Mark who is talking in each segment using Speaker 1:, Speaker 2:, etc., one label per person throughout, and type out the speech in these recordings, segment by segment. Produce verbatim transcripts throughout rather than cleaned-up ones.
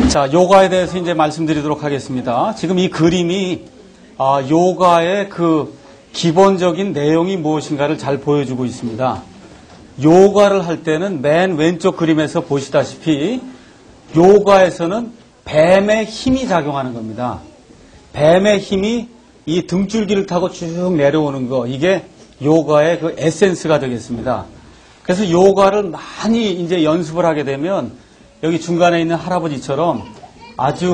Speaker 1: 자, 요가에 대해서 이제 말씀드리도록 하겠습니다. 지금 이 그림이 아, 요가의 그 기본적인 내용이 무엇인가를 잘 보여주고 있습니다. 요가를 할 때는 맨 왼쪽 그림에서 보시다시피 요가에서는 뱀의 힘이 작용하는 겁니다. 뱀의 힘이 이 등줄기를 타고 쭉 내려오는 거, 이게 요가의 그 에센스가 되겠습니다. 그래서 요가를 많이 이제 연습을 하게 되면 여기 중간에 있는 할아버지처럼 아주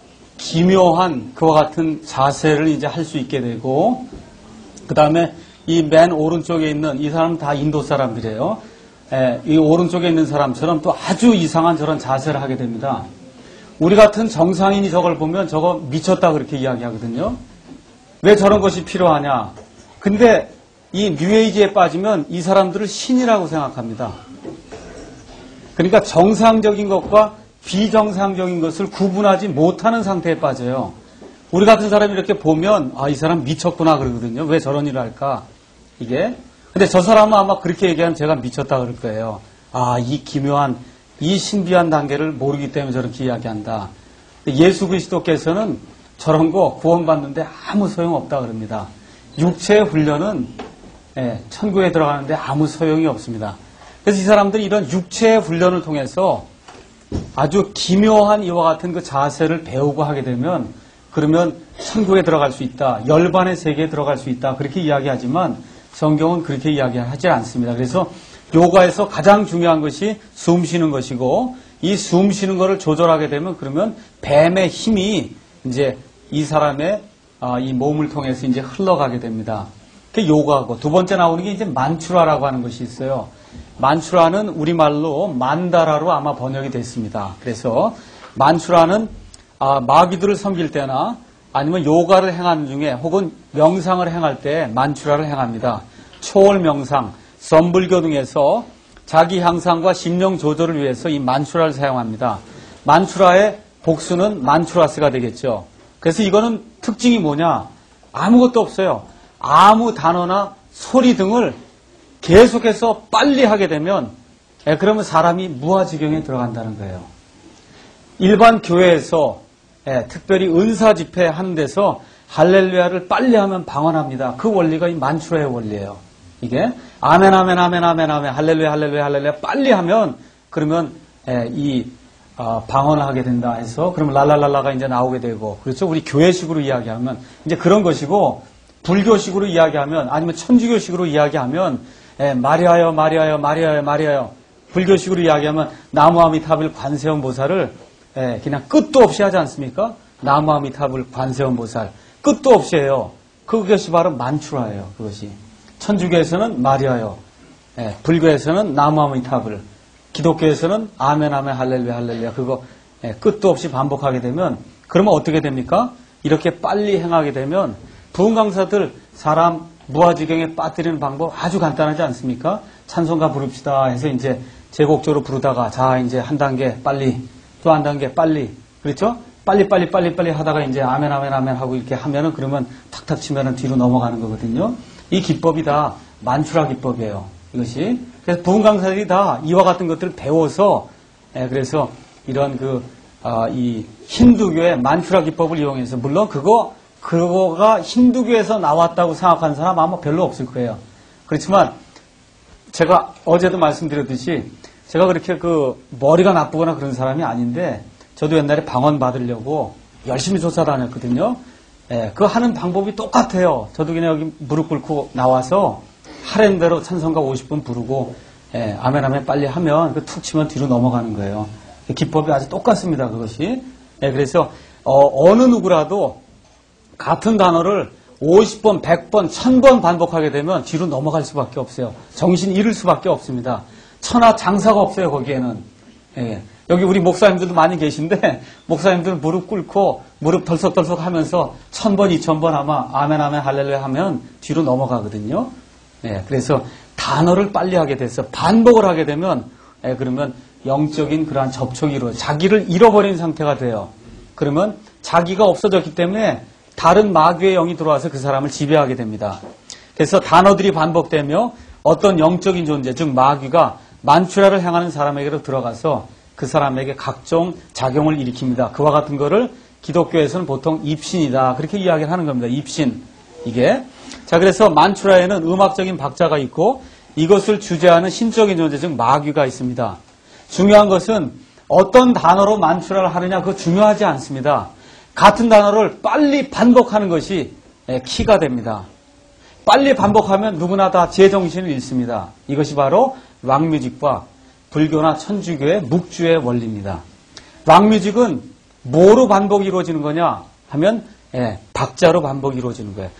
Speaker 1: 기묘한 그와 같은 자세를 이제 할 수 있게 되고, 그 다음에 이 맨 오른쪽에 있는 이 사람은 다 인도 사람들이에요. 에, 이 오른쪽에 있는 사람처럼 또 아주 이상한 저런 자세를 하게 됩니다. 우리 같은 정상인이 저걸 보면 저거 미쳤다 그렇게 이야기하거든요. 왜 저런 것이 필요하냐. 근데 이 뉴에이지에 빠지면 이 사람들을 신이라고 생각합니다. 그러니까 정상적인 것과 비정상적인 것을 구분하지 못하는 상태에 빠져요. 우리 같은 사람이 이렇게 보면 아, 이 사람 미쳤구나 그러거든요. 왜 저런 일을 할까? 이게. 근데 저 사람은 아마 그렇게 얘기하면 제가 미쳤다 그럴 거예요. 아, 이 기묘한, 이 신비한 단계를 모르기 때문에 저렇게 이야기한다. 예수 그리스도께서는 저런 거 구원받는데 아무 소용없다 그럽니다. 육체의 훈련은 예, 천국에 들어가는데 아무 소용이 없습니다. 그래서 이 사람들이 이런 육체의 훈련을 통해서 아주 기묘한 이와 같은 그 자세를 배우고 하게 되면 그러면 천국에 들어갈 수 있다. 열반의 세계에 들어갈 수 있다. 그렇게 이야기하지만 성경은 그렇게 이야기하지 않습니다. 그래서 요가에서 가장 중요한 것이 숨 쉬는 것이고 이 숨 쉬는 것을 조절하게 되면 그러면 뱀의 힘이 이제 이 사람의 이 몸을 통해서 이제 흘러가게 됩니다. 그 요가고 두 번째 나오는 게 이제 만추라라고 하는 것이 있어요. 만추라는 우리말로 만다라로 아마 번역이 됐습니다. 그래서 만추라는 아, 마귀들을 섬길 때나 아니면 요가를 행하는 중에 혹은 명상을 행할 때 만추라를 행합니다. 초월 명상, 선불교 등에서 자기 향상과 심령 조절을 위해서 이 만추라를 사용합니다. 만추라의 복수는 만추라스가 되겠죠. 그래서 이거는 특징이 뭐냐? 아무것도 없어요. 아무 단어나 소리 등을 계속해서 빨리 하게 되면 예, 그러면 사람이 무아지경에 들어간다는 거예요. 일반 교회에서 예, 특별히 은사 집회 하는 데서 할렐루야를 빨리 하면 방언합니다. 그 원리가 이 만추라의 원리예요. 이게 아멘 아멘 아멘 아멘 아멘 할렐루야 할렐루야 할렐루야 빨리 하면 그러면 예, 이 어, 방언을 하게 된다 해서 그러면 랄랄랄라가 이제 나오게 되고 그렇죠. 우리 교회식으로 이야기하면 이제 그런 것이고 불교식으로 이야기하면 아니면 천주교식으로 이야기하면 예, 마리아여 마리아여 마리아여 마리아여 불교식으로 이야기하면 나무아미타불 관세음 보살을 예, 그냥 끝도 없이 하지 않습니까? 나무아미타불 관세음 보살 끝도 없이 해요. 그것이 바로 만추라예요. 그것이 천주교에서는 마리아여 예, 불교에서는 나무아미타불 기독교에서는 아멘 아멘 할렐루야 할렐루야 그거 예, 끝도 없이 반복하게 되면 그러면 어떻게 됩니까? 이렇게 빨리 행하게 되면 부흥 강사들 사람 무아지경에 빠뜨리는 방법 아주 간단하지 않습니까? 찬송가 부릅시다 해서 이제 제곡조로 부르다가 자 이제 한 단계 빨리 또 한 단계 빨리 그렇죠? 빨리 빨리 빨리 빨리 하다가 이제 아멘 아멘 아멘 하고 이렇게 하면은 그러면 탁탁 치면은 뒤로 넘어가는 거거든요. 이 기법이 다 만추라 기법이에요. 이것이 그래서 부흥 강사들이 다 이와 같은 것들을 배워서 예, 그래서 이런 그 아, 이 힌두교의 만추라 기법을 이용해서 물론 그거 그거가 힌두교에서 나왔다고 생각하는 사람 아마 별로 없을 거예요. 그렇지만 제가 어제도 말씀드렸듯이 제가 그렇게 그 머리가 나쁘거나 그런 사람이 아닌데 저도 옛날에 방언 받으려고 열심히 쫓아다녔거든요. 예, 그 하는 방법이 똑같아요. 저도 그냥 여기 무릎 꿇고 나와서 하랜 대로 찬송가 오십 분 부르고 예, 아멘 아멘 빨리 하면 그 툭 치면 뒤로 넘어가는 거예요. 기법이 아주 똑같습니다. 그것이. 예, 그래서 어, 어느 누구라도 같은 단어를 오십 번, 백 번, 천 번 반복하게 되면 뒤로 넘어갈 수밖에 없어요. 정신 잃을 수밖에 없습니다. 천하 장사가 없어요, 거기에는. 예. 여기 우리 목사님들도 많이 계신데, 목사님들은 무릎 꿇고, 무릎 덜썩덜썩 하면서 천 번, 이천 번 아마 아멘, 아멘, 할렐루야 하면 뒤로 넘어가거든요. 예. 그래서 단어를 빨리 하게 돼서 반복을 하게 되면, 예, 그러면 영적인 그러한 접촉이 이루어져 자기를 잃어버린 상태가 돼요. 그러면 자기가 없어졌기 때문에 다른 마귀의 영이 들어와서 그 사람을 지배하게 됩니다. 그래서 단어들이 반복되며 어떤 영적인 존재, 즉 마귀가 만추라를 행하는 사람에게로 들어가서 그 사람에게 각종 작용을 일으킵니다. 그와 같은 거를 기독교에서는 보통 입신이다. 그렇게 이야기를 하는 겁니다. 입신. 이게. 자, 그래서 만추라에는 음악적인 박자가 있고 이것을 주재하는 신적인 존재, 즉 마귀가 있습니다. 중요한 것은 어떤 단어로 만추라를 하느냐, 그거 중요하지 않습니다. 같은 단어를 빨리 반복하는 것이 키가 됩니다. 빨리 반복하면 누구나 다 제정신을 잃습니다. 이것이 바로 락뮤직과 불교나 천주교의 묵주의 원리입니다. 락뮤직은 뭐로 반복이 이루어지는 거냐 하면 예, 박자로 반복이 이루어지는 거예요.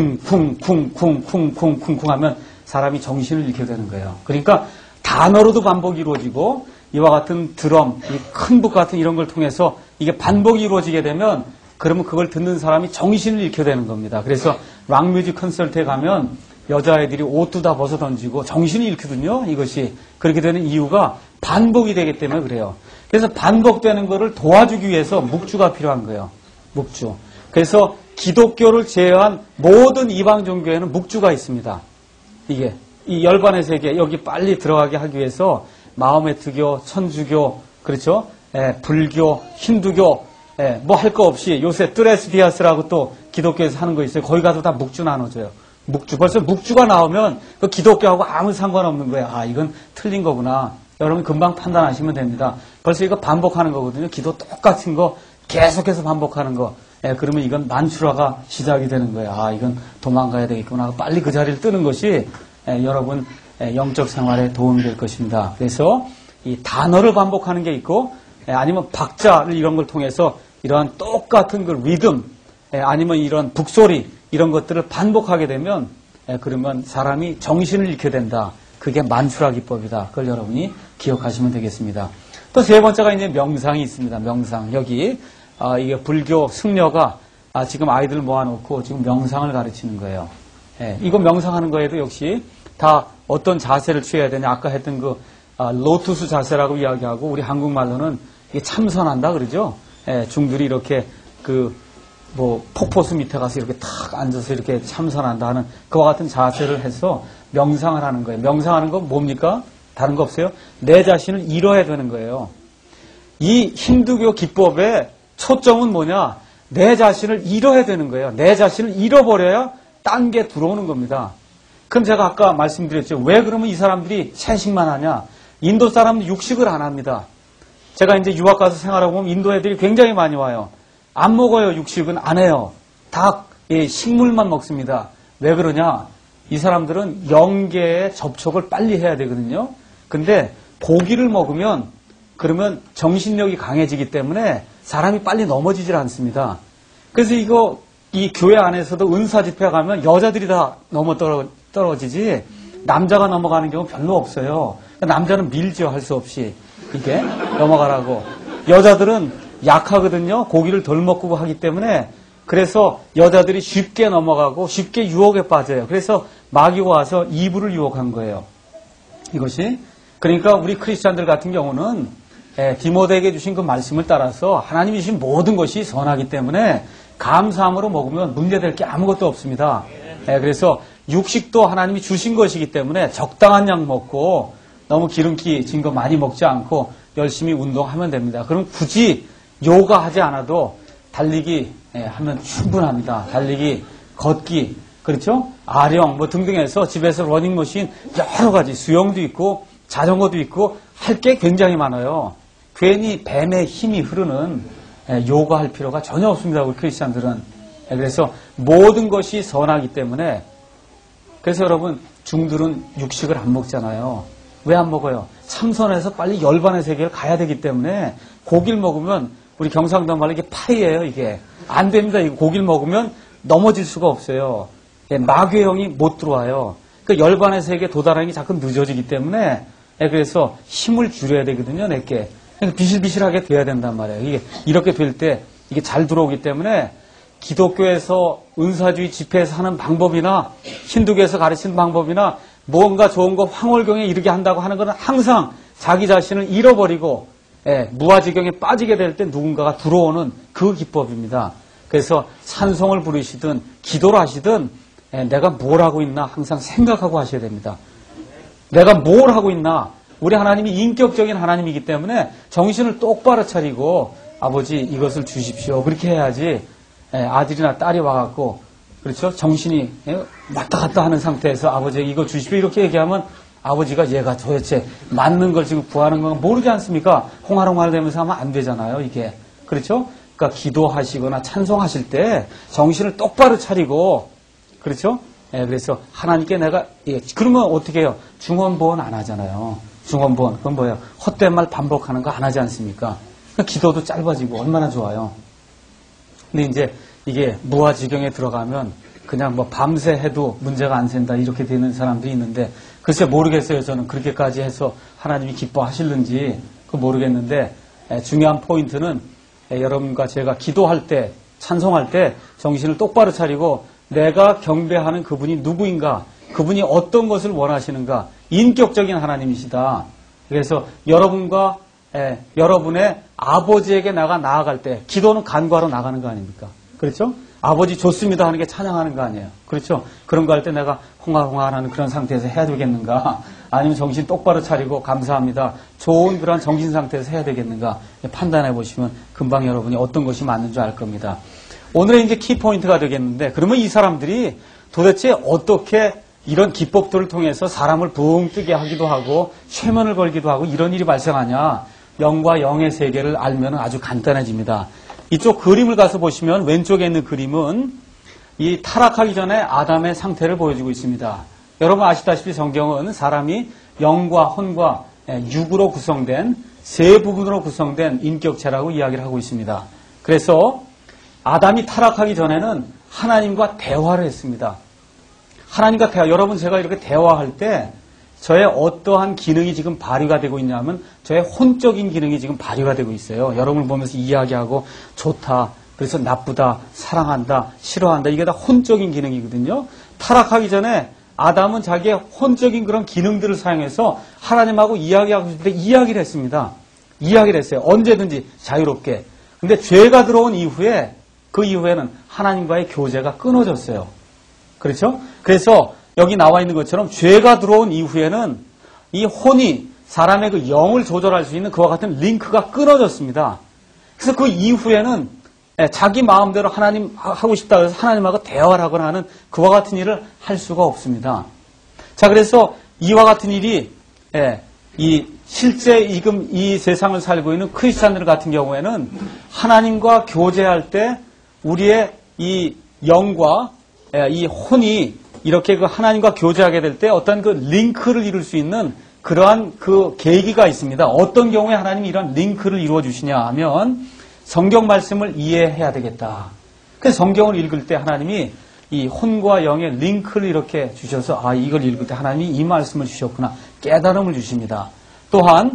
Speaker 1: 쿵쿵쿵쿵쿵쿵쿵쿵 하면 사람이 정신을 잃게 되는 거예요. 그러니까 단어로도 반복이 이루어지고 이와 같은 드럼, 이 큰 북 같은 이런 걸 통해서 이게 반복이 이루어지게 되면 그러면 그걸 듣는 사람이 정신을 잃게 되는 겁니다. 그래서 락뮤직 콘서트에 가면 여자애들이 옷도 다 벗어 던지고 정신이 잃거든요. 이것이 그렇게 되는 이유가 반복이 되기 때문에 그래요. 그래서 반복되는 거를 도와주기 위해서 묵주가 필요한 거예요. 묵주. 그래서 기독교를 제외한 모든 이방 종교에는 묵주가 있습니다. 이게 이 열반의 세계 여기 빨리 들어가게 하기 위해서 마호메트교, 천주교, 그렇죠? 예, 불교, 힌두교, 예, 뭐 할 거 없이 요새 뚜레스디아스라고 또 기독교에서 하는 거 있어요. 거기 가도 다 묵주 나눠줘요. 묵주. 벌써 묵주가 나오면 그 기독교하고 아무 상관없는 거예요. 아, 이건 틀린 거구나. 여러분 금방 판단하시면 됩니다. 벌써 이거 반복하는 거거든요. 기도 똑같은 거 계속해서 반복하는 거. 예, 그러면 이건 만추라가 시작이 되는 거예요. 아, 이건 도망가야 되겠구나. 빨리 그 자리를 뜨는 것이 예, 여러분 예, 영적 생활에 도움이 될 것입니다. 그래서 이 단어를 반복하는 게 있고 예, 아니면 박자를 이런 걸 통해서 이러한 똑같은 그 리듬 예, 아니면 이런 북소리 이런 것들을 반복하게 되면 예, 그러면 사람이 정신을 잃게 된다. 그게 만추라 기법이다. 그걸 여러분이 기억하시면 되겠습니다. 또 세 번째가 이제 명상이 있습니다. 명상. 여기 아, 이게 불교 승려가 아, 지금 아이들 모아놓고 지금 명상을 가르치는 거예요. 예, 이거 명상하는 거에도 역시 다 어떤 자세를 취해야 되냐. 아까 했던 그 아, 로투스 자세라고 이야기하고 우리 한국말로는 이게 참선한다 그러죠. 예, 중들이 이렇게 그 뭐 폭포수 밑에 가서 이렇게 탁 앉아서 이렇게 참선한다 하는 그와 같은 자세를 해서 명상을 하는 거예요. 명상하는 건 뭡니까? 다른 거 없어요. 내 자신을 잃어야 되는 거예요. 이 힌두교 기법의 초점은 뭐냐? 내 자신을 잃어야 되는 거예요. 내 자신을 잃어버려야 딴 게 들어오는 겁니다. 그럼 제가 아까 말씀드렸죠. 왜 그러면 이 사람들이 채식만 하냐? 인도 사람은 육식을 안 합니다. 제가 이제 유학 가서 생활하고 보면 인도 애들이 굉장히 많이 와요. 안 먹어요. 육식은 안 해요. 다 예, 식물만 먹습니다. 왜 그러냐? 이 사람들은 영계에 접촉을 빨리 해야 되거든요. 근데 고기를 먹으면 그러면 정신력이 강해지기 때문에 사람이 빨리 넘어지질 않습니다. 그래서 이거 이 교회 안에서도 은사 집회 가면 여자들이 다 넘어 떨어, 떨어지지 남자가 넘어가는 경우 별로 없어요. 남자는 밀죠. 할 수 없이 이게 넘어가라고. 여자들은 약하거든요. 고기를 덜 먹고 하기 때문에 그래서 여자들이 쉽게 넘어가고 쉽게 유혹에 빠져요. 그래서 마귀가 와서 이불을 유혹한 거예요. 이것이. 그러니까 우리 크리스찬들 같은 경우는 예, 디모데에게 주신 그 말씀을 따라서 하나님이 주신 모든 것이 선하기 때문에 감사함으로 먹으면 문제될 게 아무것도 없습니다. 예, 그래서 육식도 하나님이 주신 것이기 때문에 적당한 양 먹고 너무 기름기 진 거 많이 먹지 않고 열심히 운동하면 됩니다. 그럼 굳이 요가 하지 않아도 달리기 예, 하면 충분합니다. 달리기, 걷기, 그렇죠? 아령 뭐 등등 해서 집에서 러닝머신 여러 가지 수영도 있고 자전거도 있고 할 게 굉장히 많아요. 괜히 뱀의 힘이 흐르는 예, 요가 할 필요가 전혀 없습니다. 우리 크리스찬들은. 예, 그래서 모든 것이 선하기 때문에 그래서 여러분 중들은 육식을 안 먹잖아요. 왜 안 먹어요? 참선해서 빨리 열반의 세계를 가야 되기 때문에 고기를 먹으면 우리 경상도 말로 이게 파이예요. 이게 안 됩니다. 이거 고기를 먹으면 넘어질 수가 없어요. 예, 마귀의 영이 못 들어와요. 그 열반의 세계에 도달하는 게 자꾸 늦어지기 때문에 예, 그래서 힘을 줄여야 되거든요. 내게 그러니까 비실비실하게 돼야 된단 말이에요. 이게 이렇게 될 때 이게 잘 들어오기 때문에 기독교에서 은사주의 집회에서 하는 방법이나 힌두교에서 가르치는 방법이나 뭔가 좋은 거 황홀경에 이르게 한다고 하는 것은 항상 자기 자신을 잃어버리고 예, 무아지경에 빠지게 될 때 누군가가 들어오는 그 기법입니다. 그래서 찬송을 부르시든 기도를 하시든 예, 내가 뭘 하고 있나 항상 생각하고 하셔야 됩니다. 내가 뭘 하고 있나 우리 하나님이 인격적인 하나님이기 때문에 정신을 똑바로 차리고 아버지 이것을 주십시오. 그렇게 해야지 아들이나 딸이 와갖고 그렇죠? 정신이 왔다 갔다 하는 상태에서 아버지에게 이거 주십시오. 이렇게 얘기하면 아버지가 얘가 도대체 맞는 걸 지금 구하는 건 모르지 않습니까? 홍화롱화를 되면서 하면 안 되잖아요. 이게. 그렇죠? 그러니까 기도하시거나 찬송하실 때 정신을 똑바로 차리고 그렇죠? 예, 그래서 하나님께 내가 예, 그러면 어떻게 해요? 중언부언 안 하잖아요. 중언부언 그건 뭐예요? 헛된 말 반복하는 거 안 하지 않습니까? 그러니까 기도도 짧아지고 얼마나 좋아요. 근데 이제 이게 무아지경에 들어가면 그냥 뭐 밤새 해도 문제가 안 생긴다 이렇게 되는 사람들이 있는데 글쎄 모르겠어요. 저는 그렇게까지 해서 하나님이 기뻐하실는지 그 모르겠는데 예, 중요한 포인트는 예, 여러분과 제가 기도할 때 찬송할 때 정신을 똑바로 차리고 내가 경배하는 그분이 누구인가 그분이 어떤 것을 원하시는가 인격적인 하나님이시다. 그래서 여러분과 예, 여러분의 아버지에게 나가 나아갈 때 기도는 간구하러 나가는 거 아닙니까? 그렇죠? 아버지 좋습니다 하는 게 찬양하는 거 아니에요. 그렇죠? 그런 거 할 때 내가 홍화홍화하는 그런 상태에서 해야 되겠는가? 아니면 정신 똑바로 차리고 감사합니다. 좋은 그런 정신 상태에서 해야 되겠는가? 판단해 보시면 금방 여러분이 어떤 것이 맞는 줄 알 겁니다. 오늘의 이제 키포인트가 되겠는데 그러면 이 사람들이 도대체 어떻게 이런 기법들을 통해서 사람을 붕 뜨게 하기도 하고 쇠면을 걸기도 하고 이런 일이 발생하냐? 영과 영의 세계를 알면 아주 간단해집니다. 이쪽 그림을 가서 보시면 왼쪽에 있는 그림은 이 타락하기 전에 아담의 상태를 보여주고 있습니다. 여러분 아시다시피 성경은 사람이 영과 혼과 육으로 구성된 세 부분으로 구성된 인격체라고 이야기를 하고 있습니다. 그래서 아담이 타락하기 전에는 하나님과 대화를 했습니다. 하나님과 대화, 여러분 제가 이렇게 대화할 때 저의 어떠한 기능이 지금 발휘가 되고 있냐면 저의 혼적인 기능이 지금 발휘가 되고 있어요. 여러분을 보면서 이야기하고 좋다, 그래서 나쁘다, 사랑한다, 싫어한다 이게 다 혼적인 기능이거든요. 타락하기 전에 아담은 자기의 혼적인 그런 기능들을 사용해서 하나님하고 이야기하고 싶을 때 이야기를 했습니다. 이야기를 했어요. 언제든지 자유롭게. 근데 죄가 들어온 이후에 그 이후에는 하나님과의 교제가 끊어졌어요. 그렇죠? 그래서 여기 나와 있는 것처럼 죄가 들어온 이후에는 이 혼이 사람의 그 영을 조절할 수 있는 그와 같은 링크가 끊어졌습니다. 그래서 그 이후에는 자기 마음대로 하나님 하고 싶다 해서 하나님하고 대화를 하거나 하는 그와 같은 일을 할 수가 없습니다. 자, 그래서 이와 같은 일이 이 실제 지금 이 세상을 살고 있는 크리스찬들 같은 경우에는 하나님과 교제할 때 우리의 이 영과 이 혼이 이렇게 그 하나님과 교제하게 될 때 어떤 그 링크를 이룰 수 있는 그러한 그 계기가 있습니다. 어떤 경우에 하나님이 이런 링크를 이루어 주시냐 하면 성경 말씀을 이해해야 되겠다. 그래서 성경을 읽을 때 하나님이 이 혼과 영의 링크를 이렇게 주셔서 아 이걸 읽을 때 하나님이 이 말씀을 주셨구나 깨달음을 주십니다. 또한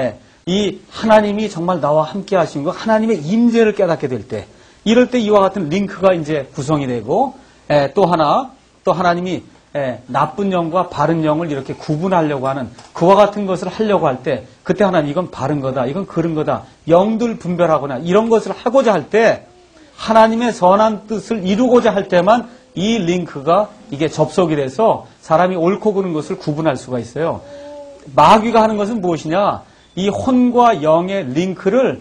Speaker 1: 이 하나님이 정말 나와 함께 하신 것 하나님의 임재를 깨닫게 될 때 이럴 때 이와 같은 링크가 이제 구성이 되고 또 하나 또 하나님이 나쁜 영과 바른 영을 이렇게 구분하려고 하는 그와 같은 것을 하려고 할 때 그때 하나님 이건 바른 거다 이건 그른 거다 영들 분별하거나 이런 것을 하고자 할 때 하나님의 선한 뜻을 이루고자 할 때만 이 링크가 이게 접속이 돼서 사람이 옳고 그른 것을 구분할 수가 있어요. 마귀가 하는 것은 무엇이냐? 이 혼과 영의 링크를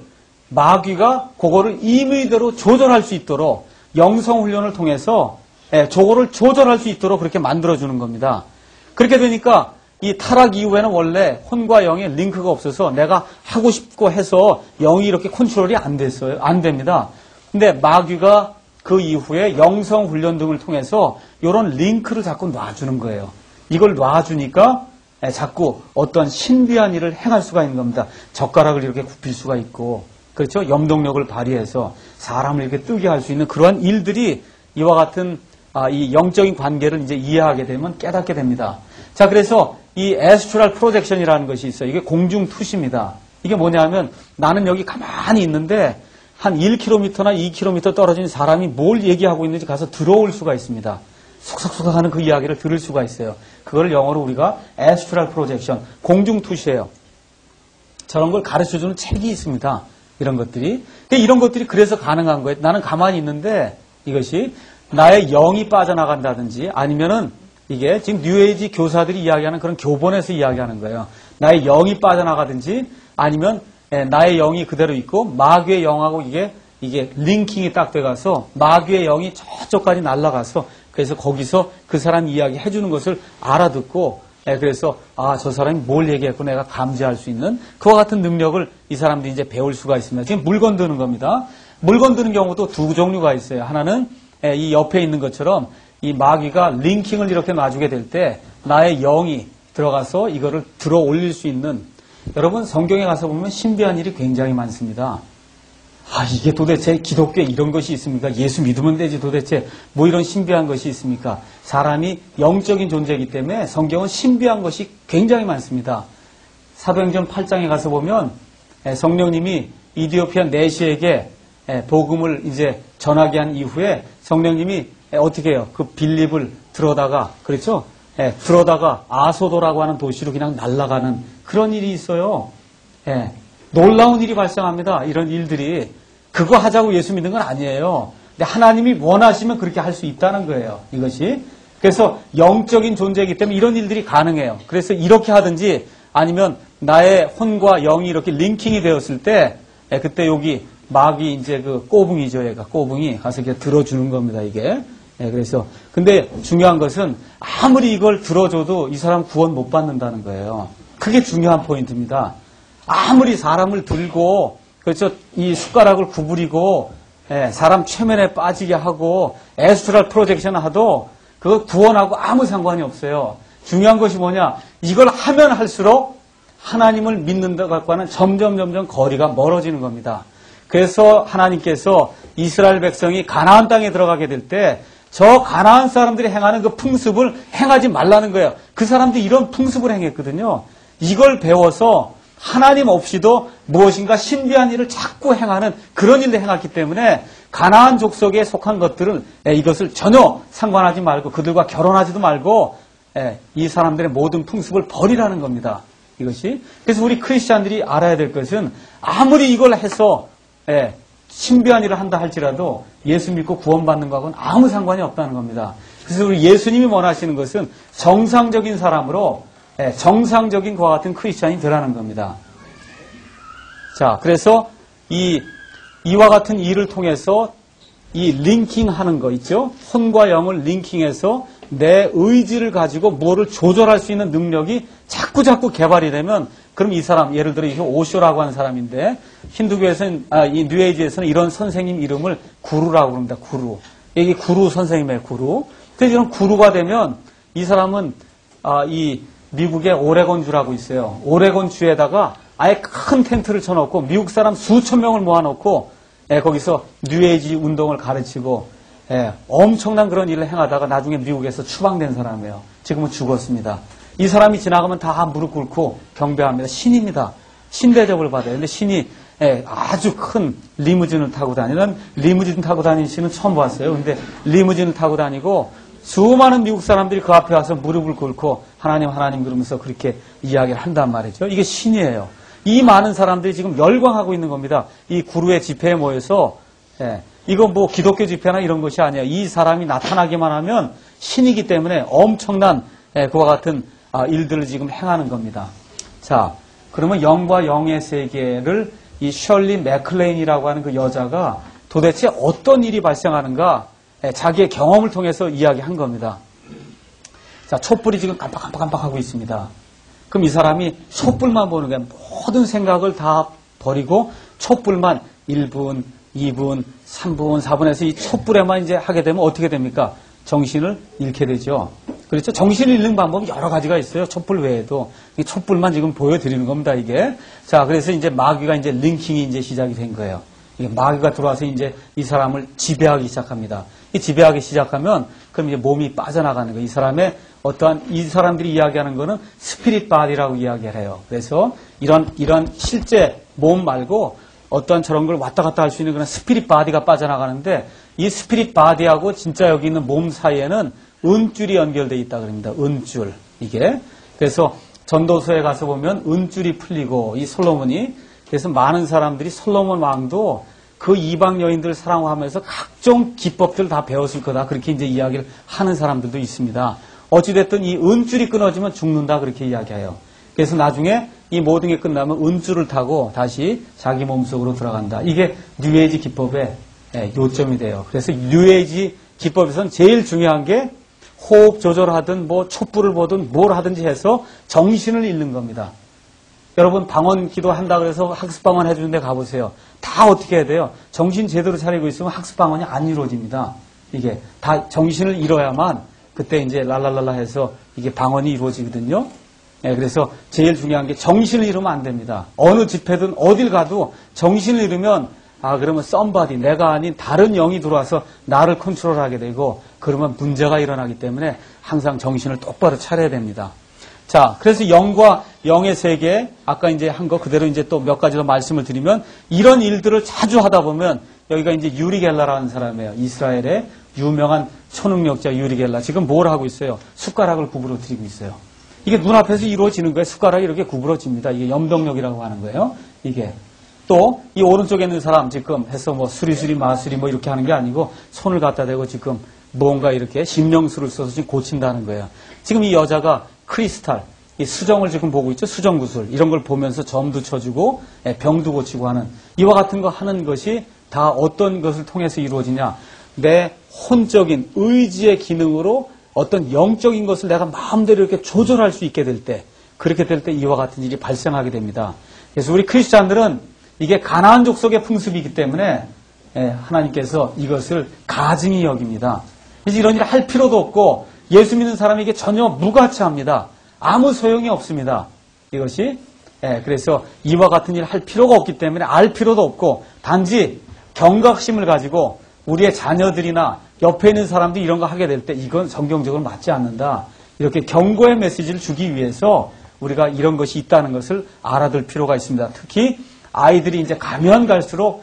Speaker 1: 마귀가 그거를 임의대로 조절할 수 있도록 영성훈련을 통해서 예, 저거를 조절할 수 있도록 그렇게 만들어주는 겁니다. 그렇게 되니까 이 타락 이후에는 원래 혼과 영의 링크가 없어서 내가 하고 싶고 해서 영이 이렇게 컨트롤이 안 됐어요. 안 됩니다. 근데 마귀가 그 이후에 영성훈련 등을 통해서 이런 링크를 자꾸 놔주는 거예요. 이걸 놔주니까 예, 자꾸 어떤 신비한 일을 행할 수가 있는 겁니다. 젓가락을 이렇게 굽힐 수가 있고 그렇죠? 염동력을 발휘해서 사람을 이렇게 뜨게 할 수 있는 그러한 일들이 이와 같은 아, 이 영적인 관계를 이제 이해하게 되면 깨닫게 됩니다. 자, 그래서 이 에스트랄 프로젝션이라는 것이 있어요. 이게 공중 투시입니다. 이게 뭐냐면 나는 여기 가만히 있는데 한 일 킬로미터나 이 킬로미터 떨어진 사람이 뭘 얘기하고 있는지 가서 들어올 수가 있습니다. 속속속 하는 그 이야기를 들을 수가 있어요. 그걸 영어로 우리가 에스트랄 프로젝션, 공중 투시예요. 저런 걸 가르쳐주는 책이 있습니다. 이런 것들이. 이런 것들이 그래서 가능한 거예요. 나는 가만히 있는데 이것이 나의 영이 빠져나간다든지 아니면은 이게 지금 뉴에이지 교사들이 이야기하는 그런 교본에서 이야기하는 거예요. 나의 영이 빠져나가든지 아니면 예, 나의 영이 그대로 있고 마귀의 영하고 이게 이게 링킹이 딱 돼가서 마귀의 영이 저쪽까지 날아가서 그래서 거기서 그 사람 이야기 해주는 것을 알아듣고 예, 그래서 아, 저 사람이 뭘 얘기했고 내가 감지할 수 있는 그와 같은 능력을 이 사람들이 이제 배울 수가 있습니다. 지금 물건 드는 겁니다. 물건 드는 경우도 두 종류가 있어요. 하나는 예, 이 옆에 있는 것처럼 이 마귀가 링킹을 이렇게 놔주게 될 때 나의 영이 들어가서 이거를 들어 올릴 수 있는 여러분 성경에 가서 보면 신비한 일이 굉장히 많습니다. 아, 이게 도대체 기독교에 이런 것이 있습니까? 예수 믿으면 되지 도대체 뭐 이런 신비한 것이 있습니까? 사람이 영적인 존재이기 때문에 성경은 신비한 것이 굉장히 많습니다. 사도행전 팔 장에 가서 보면 성령님이 이디오피아 내시에게 복음을 이제 전하게 한 이후에 성령님이 어떻게 해요? 그 빌립을 들어다가 그렇죠? 들어다가 아소도라고 하는 도시로 그냥 날아가는 그런 일이 있어요. 놀라운 일이 발생합니다. 이런 일들이. 그거 하자고 예수 믿는 건 아니에요. 근데 하나님이 원하시면 그렇게 할 수 있다는 거예요. 이것이. 그래서 영적인 존재이기 때문에 이런 일들이 가능해요. 그래서 이렇게 하든지 아니면 나의 혼과 영이 이렇게 링킹이 되었을 때 그때 여기 마귀 이제 그 꼬붕이죠. 얘가 꼬붕이 가서 이렇게 들어주는 겁니다. 이게. 그래서 근데 중요한 것은 아무리 이걸 들어줘도 이 사람 구원 못 받는다는 거예요. 그게 중요한 포인트입니다. 아무리 사람을 들고 그렇죠 이 숟가락을 구부리고 예, 사람 최면에 빠지게 하고 에스트랄 프로젝션을 하도 그거 구원하고 아무 상관이 없어요. 중요한 것이 뭐냐 이걸 하면 할수록 하나님을 믿는다 갖고는 점점 점점 거리가 멀어지는 겁니다. 그래서 하나님께서 이스라엘 백성이 가나안 땅에 들어가게 될 때 저 가나안 사람들이 행하는 그 풍습을 행하지 말라는 거예요. 그 사람들이 이런 풍습을 행했거든요. 이걸 배워서 하나님 없이도 무엇인가 신비한 일을 자꾸 행하는 그런 일을 행했기 때문에 가나안 족속에 속한 것들은 이것을 전혀 상관하지 말고 그들과 결혼하지도 말고 이 사람들의 모든 풍습을 버리라는 겁니다. 이것이. 그래서 우리 크리스찬들이 알아야 될 것은 아무리 이걸 해서 신비한 일을 한다 할지라도 예수 믿고 구원받는 것하고는 아무 상관이 없다는 겁니다. 그래서 우리 예수님이 원하시는 것은 정상적인 사람으로 정상적인 그와 같은 크리스찬이 되라는 겁니다. 자, 그래서 이, 이와 같은 일을 통해서 이 링킹하는 거 있죠? 혼과 영을 링킹해서 내 의지를 가지고 뭐를 조절할 수 있는 능력이 자꾸 자꾸 개발이 되면 그럼 이 사람, 예를 들어 이게 오쇼라고 하는 사람인데 힌두교에서는, 아, 이 뉴에이지에서는 이런 선생님 이름을 구루라고 합니다. 구루. 이게 구루 선생님의 구루. 그래서 이런 구루가 되면 이 사람은 아, 이 미국의 오레곤주라고 있어요. 오레곤주에다가 아예 큰 텐트를 쳐놓고 미국 사람 수천 명을 모아놓고 예, 거기서 뉴에이지 운동을 가르치고 예, 엄청난 그런 일을 행하다가 나중에 미국에서 추방된 사람이에요. 지금은 죽었습니다. 이 사람이 지나가면 다 무릎 꿇고 경배합니다. 신입니다. 신 대접을 받아요. 근데 신이 예, 아주 큰 리무진을 타고 다니는 리무진 타고 다니는 신은 처음 봤어요. 근데 리무진을 타고 다니고 수많은 미국 사람들이 그 앞에 와서 무릎을 꿇고 하나님 하나님 그러면서 그렇게 이야기를 한단 말이죠. 이게 신이에요. 이 많은 사람들이 지금 열광하고 있는 겁니다. 이 구루의 집회에 모여서 예, 이건 뭐 기독교 집회나 이런 것이 아니에요. 이 사람이 나타나기만 하면 신이기 때문에 엄청난 예, 그와 같은 아, 일들을 지금 행하는 겁니다. 자, 그러면 영과 영의 세계를 이 셜리 맥클레인이라고 하는 그 여자가 도대체 어떤 일이 발생하는가 예, 자기의 경험을 통해서 이야기한 겁니다. 자, 촛불이 지금 깜빡깜빡깜빡하고 있습니다. 그럼 이 사람이 촛불만 보는 거예요. 모든 생각을 다 버리고 촛불만 일 분, 이 분, 삼 분, 사 분에서 이 촛불에만 이제 하게 되면 어떻게 됩니까? 정신을 잃게 되죠. 그렇죠? 정신을 잃는 방법이 여러 가지가 있어요. 촛불 외에도. 이 촛불만 지금 보여드리는 겁니다, 이게. 자, 그래서 이제 마귀가 이제 링킹이 이제 시작이 된 거예요. 이게 마귀가 들어와서 이제 이 사람을 지배하기 시작합니다. 이 지배하기 시작하면 그럼 이제 몸이 빠져나가는 거예요. 이 사람의 어떠한, 이 사람들이 이야기하는 거는 스피릿 바디라고 이야기를 해요. 그래서 이런, 이런 실제 몸 말고 어떠한 저런 걸 왔다 갔다 할 수 있는 그런 스피릿 바디가 빠져나가는데 이 스피릿 바디하고 진짜 여기 있는 몸 사이에는 은줄이 연결되어 있다 그럽니다. 은줄. 이게. 그래서 전도서에 가서 보면 은줄이 풀리고 이 솔로몬이 그래서 많은 사람들이 솔로몬 왕도 그 이방 여인들을 사랑하면서 각종 기법들을 다 배웠을 거다. 그렇게 이제 이야기를 하는 사람들도 있습니다. 어찌됐든 이 은줄이 끊어지면 죽는다. 그렇게 이야기해요. 그래서 나중에 이 모든 게 끝나면 은줄을 타고 다시 자기 몸속으로 들어간다. 이게 뉴에이지 기법의 요점이 돼요. 그래서 뉴에이지 기법에서는 제일 중요한 게 호흡 조절하든 뭐 촛불을 보든 뭘 하든지 해서 정신을 잃는 겁니다. 여러분 방언 기도한다 그래서 학습 방언 해주는 데 가보세요. 다 어떻게 해야 돼요? 정신 제대로 차리고 있으면 학습 방언이 안 이루어집니다. 이게 다 정신을 잃어야만 그때 이제 랄랄랄라 해서 이게 방언이 이루어지거든요. 예, 그래서 제일 중요한 게 정신을 잃으면 안 됩니다. 어느 집회든 어딜 가도 정신을 잃으면 아 그러면 썸바디 내가 아닌 다른 영이 들어와서 나를 컨트롤하게 되고 그러면 문제가 일어나기 때문에 항상 정신을 똑바로 차려야 됩니다. 자, 그래서 영과 영의 세계 아까 이제 한 거 그대로 이제 또 몇 가지 더 말씀을 드리면 이런 일들을 자주 하다 보면 여기가 이제 유리 겔라라는 사람이에요. 이스라엘의 유명한 초능력자 유리 겔라. 지금 뭘 하고 있어요? 숟가락을 구부러 드리고 있어요. 이게 눈앞에서 이루어지는 거예요. 숟가락이 이렇게 구부러집니다. 이게 염동력이라고 하는 거예요. 이게. 또 이 오른쪽에 있는 사람 지금 해서 뭐 수리수리 마수리 뭐 이렇게 하는 게 아니고 손을 갖다 대고 지금 뭔가 이렇게 신명수를 써서 지금 고친다는 거예요. 지금 이 여자가 크리스탈, 이 수정을 지금 보고 있죠. 수정구슬. 이런 걸 보면서 점도 쳐주고 병도 고치고 하는 이와 같은 거 하는 것이 다 어떤 것을 통해서 이루어지냐. 내 혼적인 의지의 기능으로 어떤 영적인 것을 내가 마음대로 이렇게 조절할 수 있게 될 때, 그렇게 될 때 이와 같은 일이 발생하게 됩니다. 그래서 우리 크리스찬들은 이게 가나안 족속의 풍습이기 때문에 하나님께서 이것을 가증히 여깁니다. 그래서 이런 일을 할 필요도 없고 예수 믿는 사람에게 전혀 무가치합니다. 아무 소용이 없습니다. 이것이 그래서 이와 같은 일을 할 필요가 없기 때문에 알 필요도 없고 단지 경각심을 가지고 우리의 자녀들이나 옆에 있는 사람들이 이런 거 하게 될 때 이건 성경적으로 맞지 않는다. 이렇게 경고의 메시지를 주기 위해서 우리가 이런 것이 있다는 것을 알아둘 필요가 있습니다. 특히 아이들이 이제 가면 갈수록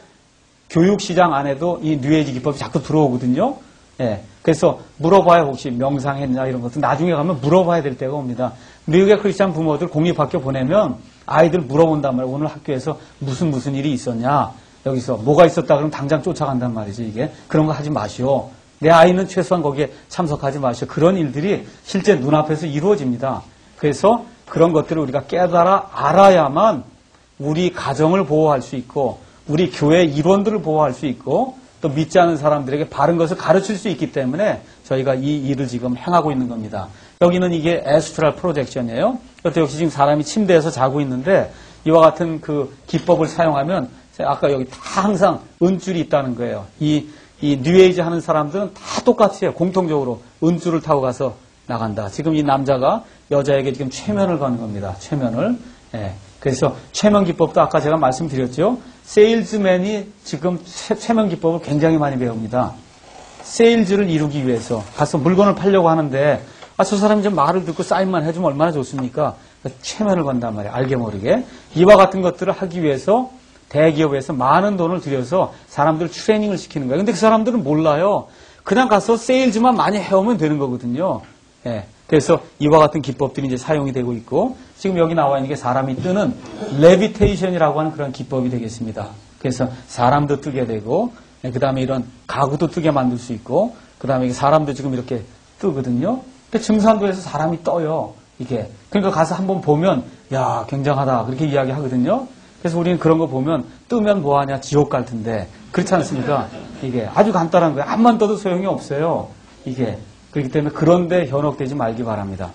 Speaker 1: 교육시장 안에도 이 뉴에이지 기법이 자꾸 들어오거든요. 예. 그래서 물어봐야 혹시 명상했냐 이런 것도 나중에 가면 물어봐야 될 때가 옵니다. 미국의 크리스찬 부모들 공립학교 보내면 아이들 물어본단 말이에요. 오늘 학교에서 무슨 무슨 일이 있었냐. 여기서 뭐가 있었다 그러면 당장 쫓아간단 말이지 이게. 그런 거 하지 마시오. 내 아이는 최소한 거기에 참석하지 마시오. 그런 일들이 실제 눈앞에서 이루어집니다. 그래서 그런 것들을 우리가 깨달아 알아야만 우리 가정을 보호할 수 있고 우리 교회 일원들을 보호할 수 있고 또 믿지 않은 사람들에게 바른 것을 가르칠 수 있기 때문에 저희가 이 일을 지금 행하고 있는 겁니다. 여기는 이게 에스트랄 프로젝션이에요. 그것도 역시 지금 사람이 침대에서 자고 있는데 이와 같은 그 기법을 사용하면 아까 여기 다 항상 은줄이 있다는 거예요. 이, 이 뉴에이지 하는 사람들은 다 똑같아요. 공통적으로 은줄을 타고 가서 나간다. 지금 이 남자가 여자에게 지금 최면을 거는 겁니다. 최면을. 예. 그래서 최면 기법도 아까 제가 말씀드렸죠. 세일즈맨이 지금 최면 기법을 굉장히 많이 배웁니다. 세일즈를 이루기 위해서 가서 물건을 팔려고 하는데 아, 저 사람이 좀 말을 듣고 사인만 해주면 얼마나 좋습니까? 최면을 건단 말이에요. 알게 모르게. 이와 같은 것들을 하기 위해서 대기업에서 많은 돈을 들여서 사람들 트레이닝을 시키는 거예요. 근데 그 사람들은 몰라요. 그냥 가서 세일즈만 많이 해오면 되는 거거든요. 예. 그래서 이와 같은 기법들이 이제 사용이 되고 있고 지금 여기 나와 있는 게 사람이 뜨는 레비테이션이라고 하는 그런 기법이 되겠습니다. 그래서 사람도 뜨게 되고 그 다음에 이런 가구도 뜨게 만들 수 있고 그 다음에 사람도 지금 이렇게 뜨거든요. 근데 증산도에서 사람이 떠요. 이게 그러니까 가서 한번 보면 야 굉장하다 그렇게 이야기하거든요. 그래서 우리는 그런 거 보면 뜨면 뭐하냐 지옥 갈 텐데 그렇지 않습니까? 이게 아주 간단한 거예요. 암만 떠도 소용이 없어요. 이게 그렇기 때문에 그런데 현혹되지 말기 바랍니다.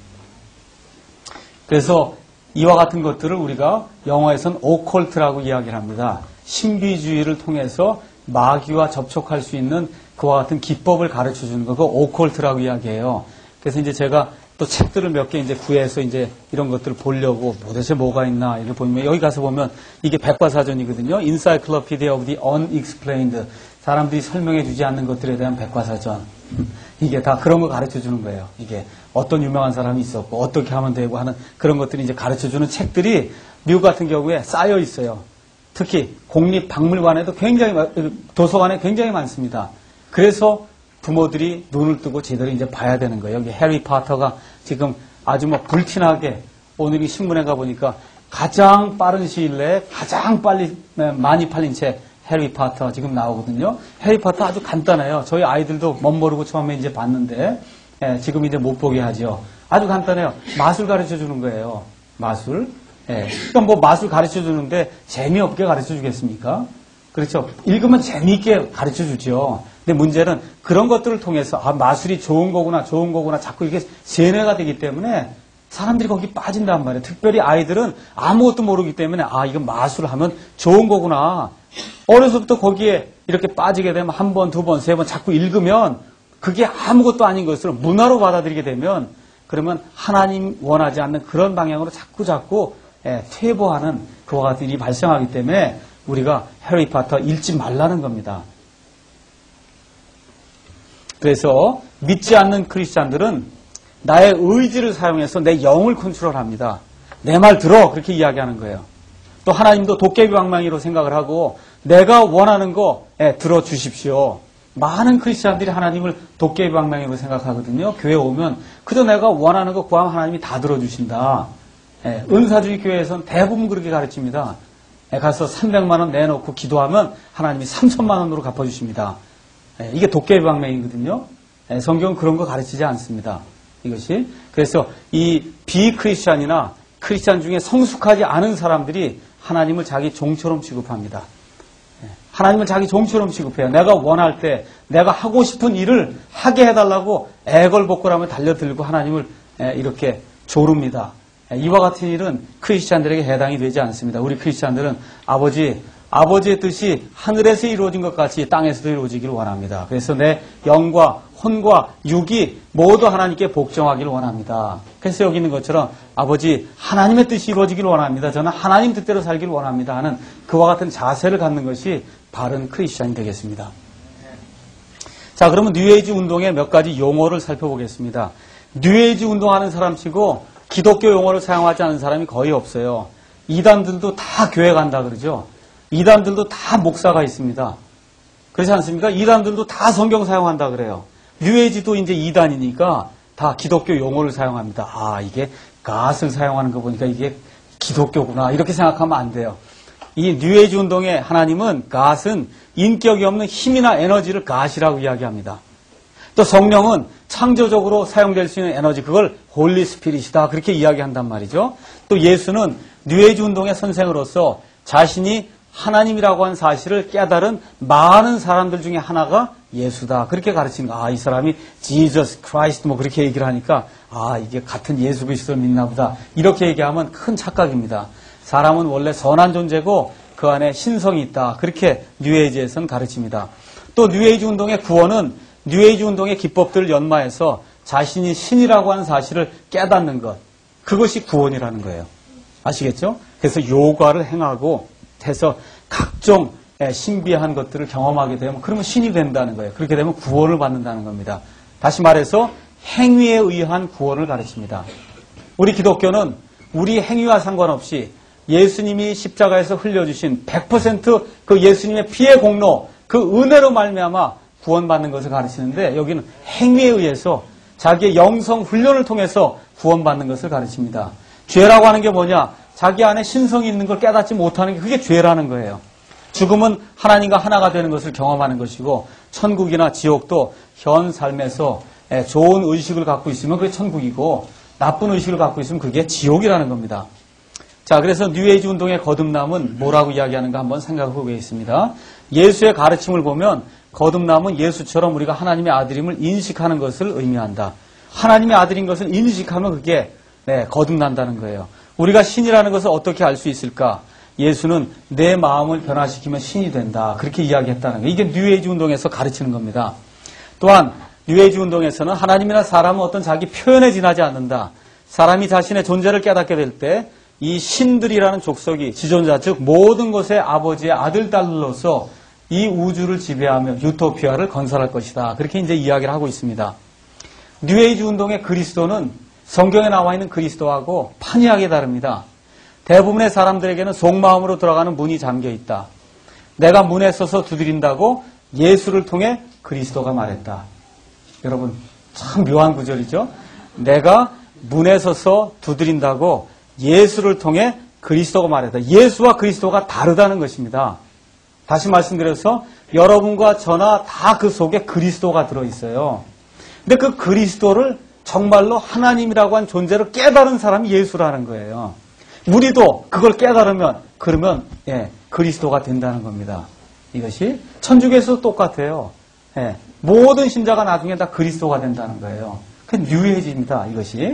Speaker 1: 그래서 이와 같은 것들을 우리가 영어에서는 오컬트라고 이야기를 합니다. 신비주의를 통해서 마귀와 접촉할 수 있는 그와 같은 기법을 가르쳐 주는 거, 그거 오컬트라고 이야기해요. 그래서 이제 제가 또 책들을 몇 개 이제 구해서 이제 이런 것들을 보려고 도대체 뭐가 있나 이렇게 보면 여기 가서 보면 이게 백과사전이거든요. Encyclopedia of the Unexplained. 사람들이 설명해 주지 않는 것들에 대한 백과사전. 이게 다 그런 거 가르쳐 주는 거예요. 이게 어떤 유명한 사람이 있었고 어떻게 하면 되고 하는 그런 것들이 이제 가르쳐 주는 책들이 미국 같은 경우에 쌓여 있어요. 특히 공립박물관에도 굉장히 도서관에 굉장히 많습니다. 그래서 부모들이 눈을 뜨고 제대로 이제 봐야 되는 거예요. 여기 해리 파터가 지금 아주 뭐 불티나게 오늘 이 신문에 가보니까 가장 빠른 시일 내에 가장 빨리 많이 팔린 책 해리 파터 지금 나오거든요. 해리 파터 아주 간단해요. 저희 아이들도 멋모르고 처음에 이제 봤는데 예, 지금 이제 못 보게 하죠. 아주 간단해요. 맛을 가르쳐 주는 거예요. 마술. 예. 그러니까 뭐 마술 가르쳐 주는데 재미없게 가르쳐 주겠습니까? 그렇죠. 읽으면 재미있게 가르쳐 주죠. 근데 문제는 그런 것들을 통해서 아, 마술이 좋은 거구나, 좋은 거구나 자꾸 이렇게 세뇌가 되기 때문에 사람들이 거기 빠진단 말이에요. 특별히 아이들은 아무것도 모르기 때문에 아, 이건 마술을 하면 좋은 거구나. 어려서부터 거기에 이렇게 빠지게 되면 한 번, 두 번, 세 번 자꾸 읽으면 그게 아무것도 아닌 것을 문화로 받아들이게 되면 그러면 하나님 원하지 않는 그런 방향으로 자꾸 자꾸 예, 퇴보하는 그와 같은 일이 발생하기 때문에 우리가 해리포터 읽지 말라는 겁니다. 그래서 믿지 않는 크리스찬들은 나의 의지를 사용해서 내 영을 컨트롤합니다. 내 말 들어 그렇게 이야기하는 거예요. 또 하나님도 도깨비 방망이로 생각을 하고 내가 원하는 거 예, 들어주십시오. 많은 크리스찬들이 하나님을 도깨비 방망이로 생각하거든요. 교회 오면 그저 내가 원하는 거 구하면 하나님이 다 들어주신다. 예, 은사주의 교회에서는 대부분 그렇게 가르칩니다. 예, 가서 삼백만 원 내놓고 기도하면 하나님이 삼천만 원으로 갚아주십니다. 예, 이게 도깨비 방망이거든요. 예, 성경은 그런 거 가르치지 않습니다. 이것이. 그래서 이 비크리스찬이나 크리스찬 중에 성숙하지 않은 사람들이 하나님을 자기 종처럼 취급합니다. 하나님을 자기 종처럼 취급해요. 내가 원할 때 내가 하고 싶은 일을 하게 해달라고 애걸복걸하며 달려들고 하나님을 이렇게 조릅니다. 이와 같은 일은 크리스찬들에게 해당이 되지 않습니다. 우리 크리스찬들은 아버지, 아버지의 뜻이 하늘에서 이루어진 것 같이 땅에서도 이루어지기를 원합니다. 그래서 내 영과 혼과 육이 모두 하나님께 복종하기를 원합니다. 그래서 여기 있는 것처럼 아버지 하나님의 뜻이 이루어지기를 원합니다. 저는 하나님 뜻대로 살기를 원합니다 하는 그와 같은 자세를 갖는 것이 바른 크리스찬이 되겠습니다. 자, 그러면 뉴에이지 운동의 몇 가지 용어를 살펴보겠습니다. 뉴에이지 운동하는 사람치고 기독교 용어를 사용하지 않는 사람이 거의 없어요. 이단들도 다 교회 간다 그러죠. 이단들도 다 목사가 있습니다. 그렇지 않습니까? 이단들도 다 성경 사용한다 그래요. 뉴에이지도 이제 이단이니까 다 기독교 용어를 사용합니다. 아, 이게 갓을 사용하는 거 보니까 이게 기독교구나. 이렇게 생각하면 안 돼요. 이 뉴에이지 운동의 하나님은 갓은 인격이 없는 힘이나 에너지를 갓이라고 이야기합니다. 또 성령은 창조적으로 사용될 수 있는 에너지, 그걸 홀리 스피릿이다. 그렇게 이야기한단 말이죠. 또 예수는 뉴에이지 운동의 선생으로서 자신이 하나님이라고 한 사실을 깨달은 많은 사람들 중에 하나가 예수다. 그렇게 가르치는 거. 아, 이 사람이 Jesus Christ 뭐 그렇게 얘기를 하니까 아, 이게 같은 예수 그리스도를 믿나 보다. 이렇게 얘기하면 큰 착각입니다. 사람은 원래 선한 존재고 그 안에 신성이 있다. 그렇게 뉴에이지에서는 가르칩니다. 또 뉴에이지 운동의 구원은 뉴에이지 운동의 기법들을 연마해서 자신이 신이라고 하는 사실을 깨닫는 것. 그것이 구원이라는 거예요. 아시겠죠? 그래서 요가를 행하고 해서 각종 신비한 것들을 경험하게 되면 그러면 신이 된다는 거예요. 그렇게 되면 구원을 받는다는 겁니다. 다시 말해서 행위에 의한 구원을 가르칩니다. 우리 기독교는 우리 행위와 상관없이 예수님이 십자가에서 흘려주신 백 퍼센트 그 예수님의 피의 공로, 그 은혜로 말미암아 구원받는 것을 가르치는데 여기는 행위에 의해서 자기의 영성 훈련을 통해서 구원받는 것을 가르칩니다. 죄라고 하는 게 뭐냐? 자기 안에 신성이 있는 걸 깨닫지 못하는 게 그게 죄라는 거예요. 죽음은 하나님과 하나가 되는 것을 경험하는 것이고 천국이나 지옥도 현 삶에서 좋은 의식을 갖고 있으면 그게 천국이고 나쁜 의식을 갖고 있으면 그게 지옥이라는 겁니다. 자, 그래서 뉴에이지 운동의 거듭남은 뭐라고 이야기하는가 한번 생각해 보겠습니다. 예수의 가르침을 보면 거듭남은 예수처럼 우리가 하나님의 아들임을 인식하는 것을 의미한다. 하나님의 아들인 것을 인식하면 그게 네, 거듭난다는 거예요. 우리가 신이라는 것을 어떻게 알 수 있을까? 예수는 내 마음을 변화시키면 신이 된다. 그렇게 이야기했다는 거예요. 이게 뉴에이지 운동에서 가르치는 겁니다. 또한 뉴에이지 운동에서는 하나님이나 사람은 어떤 자기 표현에 지나지 않는다. 사람이 자신의 존재를 깨닫게 될 때 이 신들이라는 족속이 지존자, 즉 모든 것의 아버지의 아들, 딸로서 이 우주를 지배하며 유토피아를 건설할 것이다. 그렇게 이제 이야기를 하고 있습니다. 뉴에이지 운동의 그리스도는 성경에 나와 있는 그리스도하고 판이하게 다릅니다. 대부분의 사람들에게는 속마음으로 들어가는 문이 잠겨 있다. 내가 문에 서서 두드린다고 예수를 통해 그리스도가 말했다. 여러분 참 묘한 구절이죠. 내가 문에 서서 두드린다고 예수를 통해 그리스도가 말했다. 예수와 그리스도가 다르다는 것입니다. 다시 말씀드려서 여러분과 저나 다 그 속에 그리스도가 들어있어요. 근데 그 그리스도를 정말로 하나님이라고 한 존재를 깨달은 사람이 예수라는 거예요. 우리도 그걸 깨달으면 그러면 예, 그리스도가 된다는 겁니다. 이것이 천주교에서도 똑같아요. 예, 모든 신자가 나중에 다 그리스도가 된다는 거예요. 그 뉴에이지입니다. 이것이.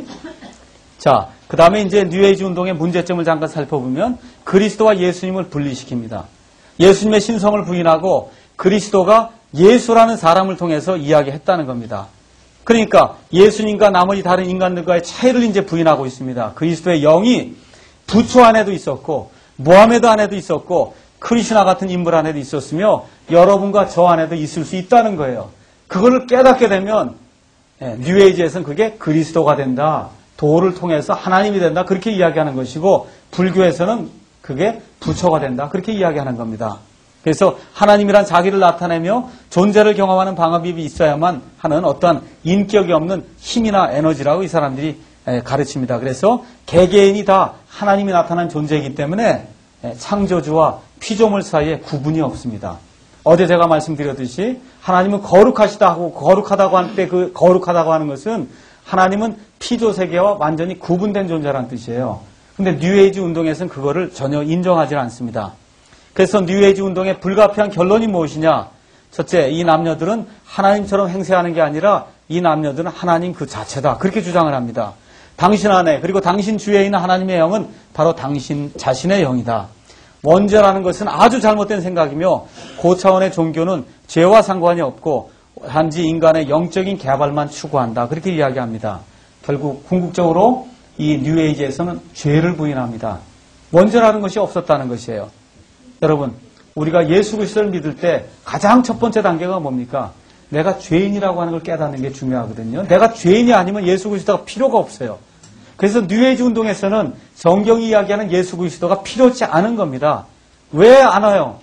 Speaker 1: 자, 그 다음에 이제 뉴에이지 운동의 문제점을 잠깐 살펴보면 그리스도와 예수님을 분리시킵니다. 예수님의 신성을 부인하고 그리스도가 예수라는 사람을 통해서 이야기했다는 겁니다. 그러니까 예수님과 나머지 다른 인간들과의 차이를 이제 부인하고 있습니다. 그리스도의 영이 부처 안에도 있었고 무하메드 안에도 있었고 크리스나 같은 인물 안에도 있었으며 여러분과 저 안에도 있을 수 있다는 거예요. 그거를 깨닫게 되면 뉴에이지에서는 그게 그리스도가 된다. 도를 통해서 하나님이 된다. 그렇게 이야기하는 것이고 불교에서는 그게 부처가 된다. 그렇게 이야기하는 겁니다. 그래서 하나님이란 자기를 나타내며 존재를 경험하는 방법이 있어야만 하는 어떠한 인격이 없는 힘이나 에너지라고 이 사람들이 가르칩니다. 그래서 개개인이 다 하나님이 나타난 존재이기 때문에 창조주와 피조물 사이에 구분이 없습니다. 어제 제가 말씀드렸듯이 하나님은 거룩하시다 하고 거룩하다고 할 때 그 거룩하다고 하는 것은 하나님은 피조 세계와 완전히 구분된 존재라는 뜻이에요. 근데 뉴에이지 운동에서는 그거를 전혀 인정하지 않습니다. 그래서 뉴에이지 운동의 불가피한 결론이 무엇이냐? 첫째, 이 남녀들은 하나님처럼 행세하는 게 아니라 이 남녀들은 하나님 그 자체다. 그렇게 주장을 합니다. 당신 안에 그리고 당신 주위에 있는 하나님의 영은 바로 당신 자신의 영이다. 원죄라는 것은 아주 잘못된 생각이며 고차원의 종교는 죄와 상관이 없고 단지 인간의 영적인 개발만 추구한다. 그렇게 이야기합니다. 결국 궁극적으로 이 뉴에이지에서는 죄를 부인합니다. 원죄라는 것이 없었다는 것이에요. 여러분, 우리가 예수 그리스도를 믿을 때 가장 첫 번째 단계가 뭡니까? 내가 죄인이라고 하는 걸 깨닫는 게 중요하거든요. 내가 죄인이 아니면 예수 그리스도가 필요가 없어요. 그래서 뉴에이지 운동에서는 성경이 이야기하는 예수 그리스도가 필요치 않은 겁니다. 왜 안 와요?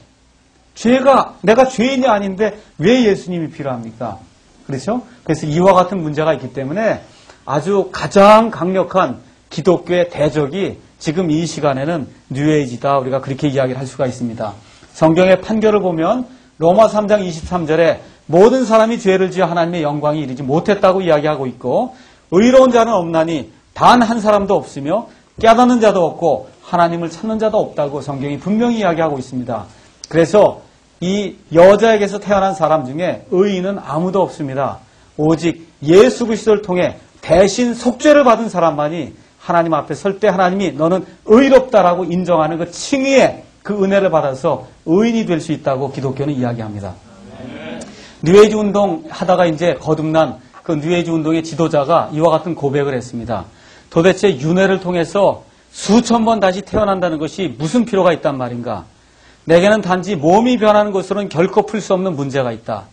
Speaker 1: 죄가, 내가 죄인이 아닌데 왜 예수님이 필요합니까? 그렇죠? 그래서 이와 같은 문제가 있기 때문에 아주 가장 강력한 기독교의 대적이 지금 이 시간에는 뉴에이지다. 우리가 그렇게 이야기를 할 수가 있습니다. 성경의 판결을 보면 로마 삼 장 이십삼 절에 모든 사람이 죄를 지어 하나님의 영광이 이르지 못했다고 이야기하고 있고 의로운 자는 없나니 단 한 사람도 없으며 깨닫는 자도 없고 하나님을 찾는 자도 없다고 성경이 분명히 이야기하고 있습니다. 그래서 이 여자에게서 태어난 사람 중에 의인은 아무도 없습니다. 오직 예수 그리스도를 통해 대신 속죄를 받은 사람만이 하나님 앞에 설 때 하나님이 너는 의롭다라고 인정하는 그 칭의의 그 은혜를 받아서 의인이 될 수 있다고 기독교는 이야기합니다. 뉴에이지 운동 하다가 이제 거듭난 그 뉴에이지 운동의 지도자가 이와 같은 고백을 했습니다. 도대체 윤회를 통해서 수천 번 다시 태어난다는 것이 무슨 필요가 있단 말인가? 내게는 단지 몸이 변하는 것으로는 결코 풀 수 없는 문제가 있다.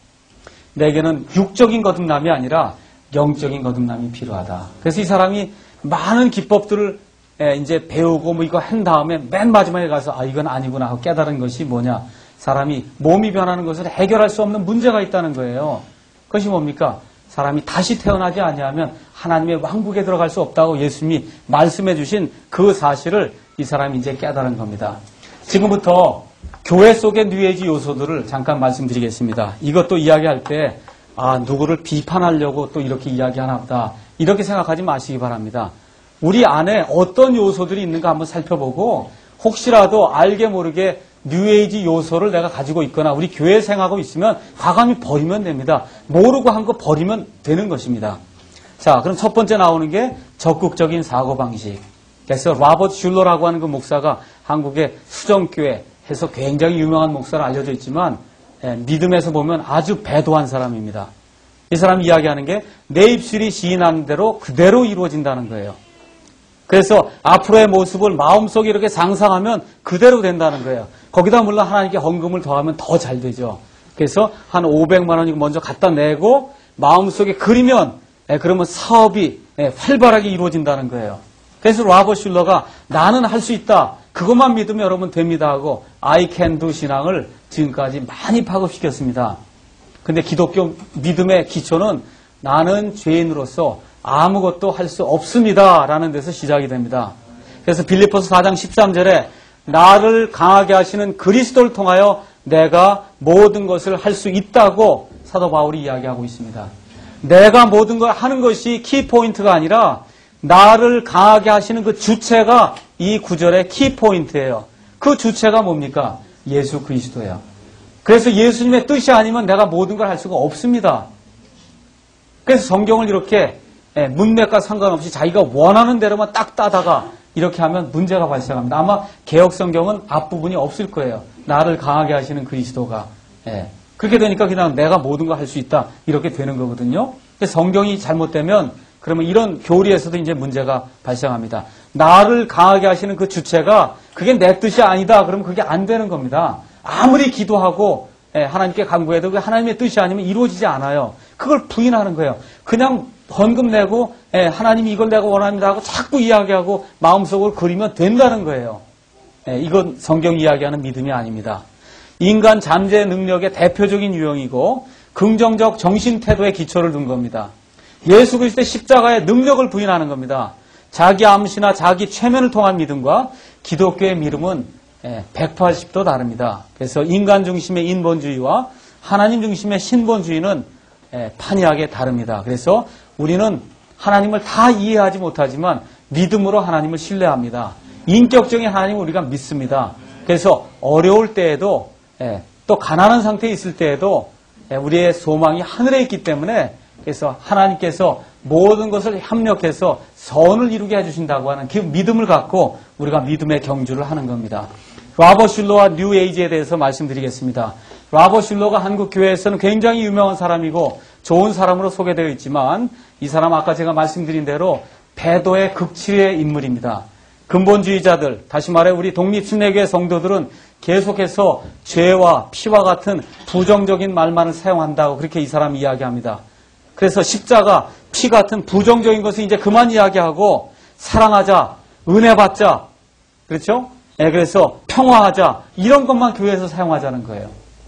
Speaker 1: 내게는 육적인 거듭남이 아니라 영적인 거듭남이 필요하다. 그래서 이 사람이 많은 기법들을 이제 배우고 뭐 이거 한 다음에 맨 마지막에 가서 아 이건 아니구나 하고 깨달은 것이 뭐냐? 사람이 몸이 변하는 것을 해결할 수 없는 문제가 있다는 거예요. 그것이 뭡니까? 사람이 다시 태어나지 아니하면 하나님의 왕국에 들어갈 수 없다고 예수님이 말씀해 주신 그 사실을 이 사람이 이제 깨달은 겁니다. 지금부터 교회 속의 뉴에이지 요소들을 잠깐 말씀드리겠습니다. 이것도 이야기할 때 아, 누구를 비판하려고 또 이렇게 이야기하나 보다. 이렇게 생각하지 마시기 바랍니다. 우리 안에 어떤 요소들이 있는가 한번 살펴보고 혹시라도 알게 모르게 뉴에이지 요소를 내가 가지고 있거나 우리 교회 생하고 있으면 과감히 버리면 됩니다. 모르고 한 거 버리면 되는 것입니다. 자, 그럼 첫 번째 나오는 게 적극적인 사고방식. 그래서 라버트 슐러라고 하는 그 목사가 한국의 수정교회 해서 굉장히 유명한 목사로 알려져 있지만 예, 믿음에서 보면 아주 배도한 사람입니다. 이 사람이 이야기하는 게 내 입술이 시인하는 대로 그대로 이루어진다는 거예요. 그래서 앞으로의 모습을 마음속에 이렇게 상상하면 그대로 된다는 거예요. 거기다 물론 하나님께 헌금을 더하면 더 잘 되죠. 그래서 한 오백만 원 먼저 갖다 내고 마음속에 그리면 예, 그러면 사업이 예, 활발하게 이루어진다는 거예요. 그래서 라버트 슐러가 나는 할 수 있다. 그것만 믿으면 여러분 됩니다 하고 I can do 신앙을 지금까지 많이 파급시켰습니다. 근데 기독교 믿음의 기초는 나는 죄인으로서 아무것도 할 수 없습니다 라는 데서 시작이 됩니다. 그래서 빌립보서 사 장 십삼 절에 나를 강하게 하시는 그리스도를 통하여 내가 모든 것을 할 수 있다고 사도 바울이 이야기하고 있습니다. 내가 모든 걸 하는 것이 키포인트가 아니라 나를 강하게 하시는 그 주체가 이 구절의 키포인트예요. 그 주체가 뭡니까? 예수 그리스도예요. 그래서 예수님의 뜻이 아니면 내가 모든 걸 할 수가 없습니다. 그래서 성경을 이렇게 문맥과 상관없이 자기가 원하는 대로만 딱 따다가 이렇게 하면 문제가 발생합니다. 아마 개혁 성경은 앞부분이 없을 거예요. 나를 강하게 하시는 그리스도가. 예. 그렇게 되니까 그냥 내가 모든 걸 할 수 있다. 이렇게 되는 거거든요. 성경이 잘못되면 그러면 이런 교리에서도 이제 문제가 발생합니다. 나를 강하게 하시는 그 주체가 그게 내 뜻이 아니다. 그러면 그게 안 되는 겁니다. 아무리 기도하고 하나님께 간구해도 하나님의 뜻이 아니면 이루어지지 않아요. 그걸 부인하는 거예요. 그냥 헌금 내고 하나님이 이걸 내가 원합니다 하고 자꾸 이야기하고 마음속으로 그리면 된다는 거예요. 이건 성경 이야기하는 믿음이 아닙니다. 인간 잠재 능력의 대표적인 유형이고 긍정적 정신 태도의 기초를 둔 겁니다. 예수 그리스도의 십자가의 능력을 부인하는 겁니다. 자기 암시나 자기 최면을 통한 믿음과 기독교의 믿음은 백팔십 도 다릅니다. 그래서 인간 중심의 인본주의와 하나님 중심의 신본주의는 판이하게 다릅니다. 그래서 우리는 하나님을 다 이해하지 못하지만 믿음으로 하나님을 신뢰합니다. 인격적인 하나님을 우리가 믿습니다. 그래서 어려울 때에도 또 가난한 상태에 있을 때에도 우리의 소망이 하늘에 있기 때문에 그래서 하나님께서 모든 것을 협력해서 선을 이루게 해주신다고 하는 그 믿음을 갖고 우리가 믿음의 경주를 하는 겁니다. 라버 슐러와 뉴 에이지에 대해서 말씀드리겠습니다. 라버 슐러가 한국 교회에서는 굉장히 유명한 사람이고 좋은 사람으로 소개되어 있지만 이 사람 아까 제가 말씀드린 대로 배도의 극치의 인물입니다. 근본주의자들, 다시 말해 우리 독립순례교회 성도들은 계속해서 죄와 피와 같은 부정적인 말만을 사용한다고 그렇게 이 사람이 이야기합니다. 그래서 십자가, 피 같은 부정적인 것을 이제 그만 이야기하고 사랑하자, 은혜 받자, 그렇죠? 네, 그래서 평화하자, 이런 것만 교회에서 사용하자는 거예요.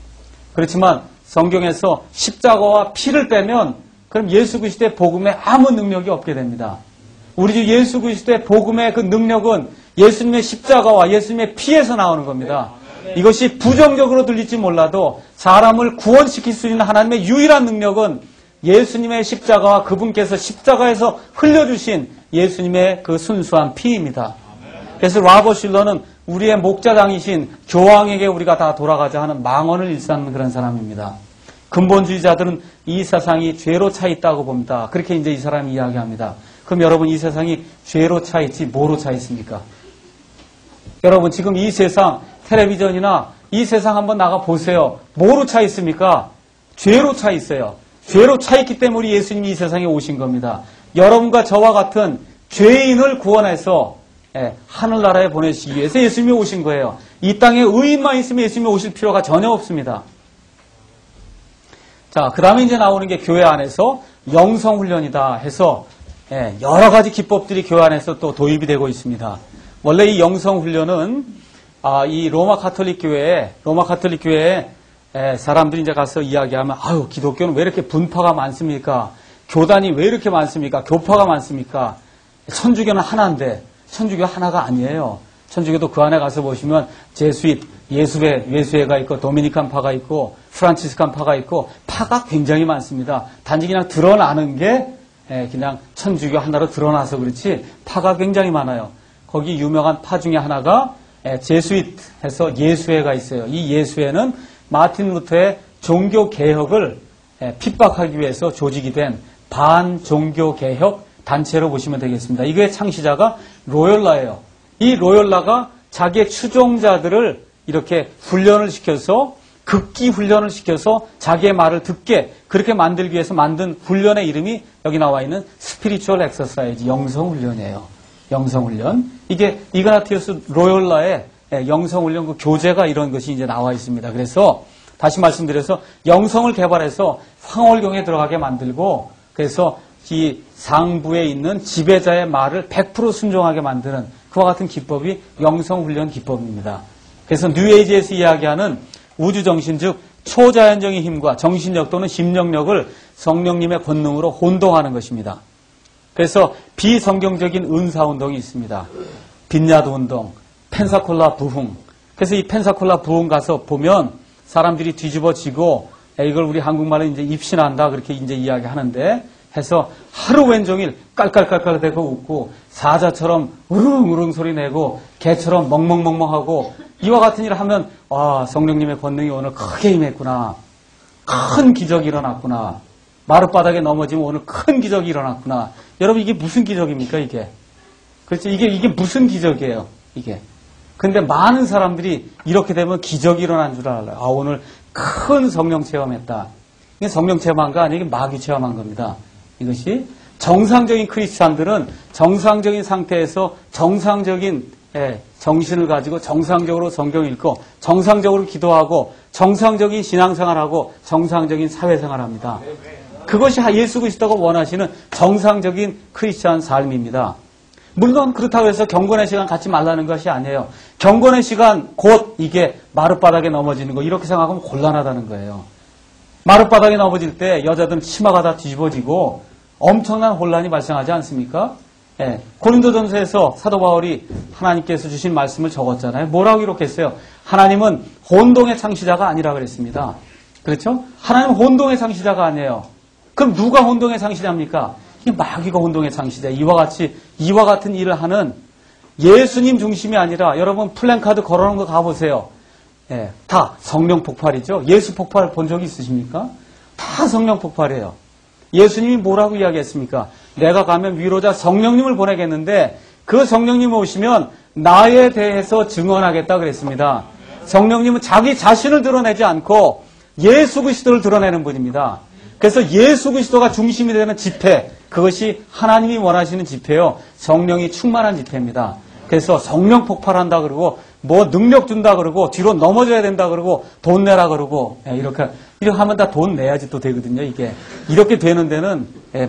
Speaker 1: 그렇지만 성경에서 십자가와 피를 빼면 그럼 예수 그리스도의 복음에 아무 능력이 없게 됩니다. 우리 주 예수 그리스도의 복음의 그 능력은 예수님의 십자가와 예수님의 피에서 나오는 겁니다. 이것이 부정적으로 들릴지 몰라도 사람을 구원시킬 수 있는 하나님의 유일한 능력은 예수님의 십자가와 그분께서 십자가에서 흘려주신 예수님의 그 순수한 피입니다. 그래서 라버 슐러는 우리의 목자장이신 교황에게 우리가 다 돌아가자 하는 망언을 일삼는 그런 사람입니다. 근본주의자들은 이 세상이 죄로 차 있다고 봅니다. 그렇게 이제 이 사람이 이야기합니다. 그럼 여러분 이 세상이 죄로 차 있지 뭐로 차 있습니까? 여러분 지금 이 세상 텔레비전이나 이 세상 한번 나가 보세요. 뭐로 차 있습니까? 죄로 차 있어요. 죄로 차 있기 때문에 예수님이 이 세상에 오신 겁니다. 여러분과 저와 같은 죄인을 구원해서 예, 하늘나라에 보내시기 위해서 예수님이 오신 거예요. 이 땅에 의인만 있으면 예수님이 오실 필요가 전혀 없습니다. 자, 그 다음에 이제 나오는 게 교회 안에서 영성훈련이다 해서 예, 여러 가지 기법들이 교회 안에서 또 도입이 되고 있습니다. 원래 이 영성훈련은 아, 이 로마 가톨릭 교회에 로마 가톨릭 교회에 에, 사람들이 이제 가서 이야기하면 아유 기독교는 왜 이렇게 분파가 많습니까? 교단이 왜 이렇게 많습니까? 교파가 많습니까? 천주교는 하나인데 천주교 하나가 아니에요. 천주교도 그 안에 가서 보시면 제수잇, 예수회, 예수회가 있고 도미니칸 파가 있고 프란치스칸 파가 있고 파가 굉장히 많습니다. 단지 그냥 드러나는 게 에, 그냥 천주교 하나로 드러나서 그렇지 파가 굉장히 많아요. 거기 유명한 파 중에 하나가 에, 제수잇 해서 예수회가 있어요. 이 예수회는 마틴 루터의 종교개혁을 핍박하기 위해서 조직이 된 반종교개혁 단체로 보시면 되겠습니다. 이거의 창시자가 로열라예요. 이 로열라가 자기의 추종자들을 이렇게 훈련을 시켜서 극기 훈련을 시켜서 자기의 말을 듣게 그렇게 만들기 위해서 만든 훈련의 이름이 여기 나와 있는 스피리추얼 엑서사이즈, 영성훈련이에요. 영성훈련. 이게 이그나티우스 로열라의 영성훈련 그 교재가 이런 것이 이제 나와 있습니다. 그래서 다시 말씀드려서 영성을 개발해서 황홀경에 들어가게 만들고 그래서 이 상부에 있는 지배자의 말을 백 퍼센트 순종하게 만드는 그와 같은 기법이 영성훈련 기법입니다. 그래서 뉴에이지에서 이야기하는 우주정신 즉 초자연적인 힘과 정신력 또는 심령력을 성령님의 권능으로 혼동하는 것입니다. 그래서 비성경적인 은사운동이 있습니다. 빈야드 운동, 펜사콜라 부흥. 그래서 이 펜사콜라 부흥 가서 보면 사람들이 뒤집어지고 이걸 우리 한국말로 이제 입신한다 그렇게 이제 이야기하는데 해서 하루 왼종일 깔깔깔깔 대고 웃고 사자처럼 우릉우릉 소리 내고 개처럼 멍멍멍멍하고 이와 같은 일을 하면 와, 성령님의 권능이 오늘 크게 임했구나. 큰 기적이 일어났구나. 마룻바닥에 넘어지면 오늘 큰 기적이 일어났구나. 여러분 이게 무슨 기적입니까 이게? 그렇죠? 이게 이게 무슨 기적이에요 이게? 근데 많은 사람들이 이렇게 되면 기적이 일어난 줄 알아요. 아, 오늘 큰 성령 체험했다. 이게 성령 체험한 거 아니에요? 이게 마귀 체험한 겁니다. 이것이 정상적인 크리스찬들은 정상적인 상태에서 정상적인 예, 정신을 가지고 정상적으로 성경 읽고 정상적으로 기도하고 정상적인 신앙생활하고 정상적인 사회생활합니다. 그것이 예수 그리스도가 원하시는 정상적인 크리스찬 삶입니다. 물론 그렇다고 해서 경건의 시간 갖지 말라는 것이 아니에요. 경건의 시간 곧 이게 마룻바닥에 넘어지는 거 이렇게 생각하면 곤란하다는 거예요. 마룻바닥에 넘어질 때 여자들은 치마가 다 뒤집어지고 엄청난 혼란이 발생하지 않습니까? 예, 고린도전서에서 사도 바울이 하나님께서 주신 말씀을 적었잖아요. 뭐라고 기록했어요? 하나님은 혼동의 창시자가 아니라 그랬습니다. 그렇죠? 하나님은 혼동의 창시자가 아니에요. 그럼 누가 혼동의 창시자입니까? 이 마귀가 혼동의 창시자. 이와 같이 이와 같은 일을 하는 예수님 중심이 아니라 여러분 플랜카드 걸어놓은 거 가보세요. 예, 다 성령 폭발이죠. 예수 폭발 본 적 있으십니까? 다 성령 폭발이에요. 예수님이 뭐라고 이야기했습니까? 내가 가면 위로자 성령님을 보내겠는데 그 성령님 오시면 나에 대해서 증언하겠다 그랬습니다. 성령님은 자기 자신을 드러내지 않고 예수 그리스도를 드러내는 분입니다. 그래서 예수 그리스도가 중심이 되는 집회, 그것이 하나님이 원하시는 집회요. 성령이 충만한 집회입니다. 그래서 성령 폭발한다 그러고 뭐 능력 준다 그러고 뒤로 넘어져야 된다 그러고 돈 내라 그러고 이렇게 이렇게 하면 다 돈 내야지 또 되거든요. 이게 이렇게 되는 데는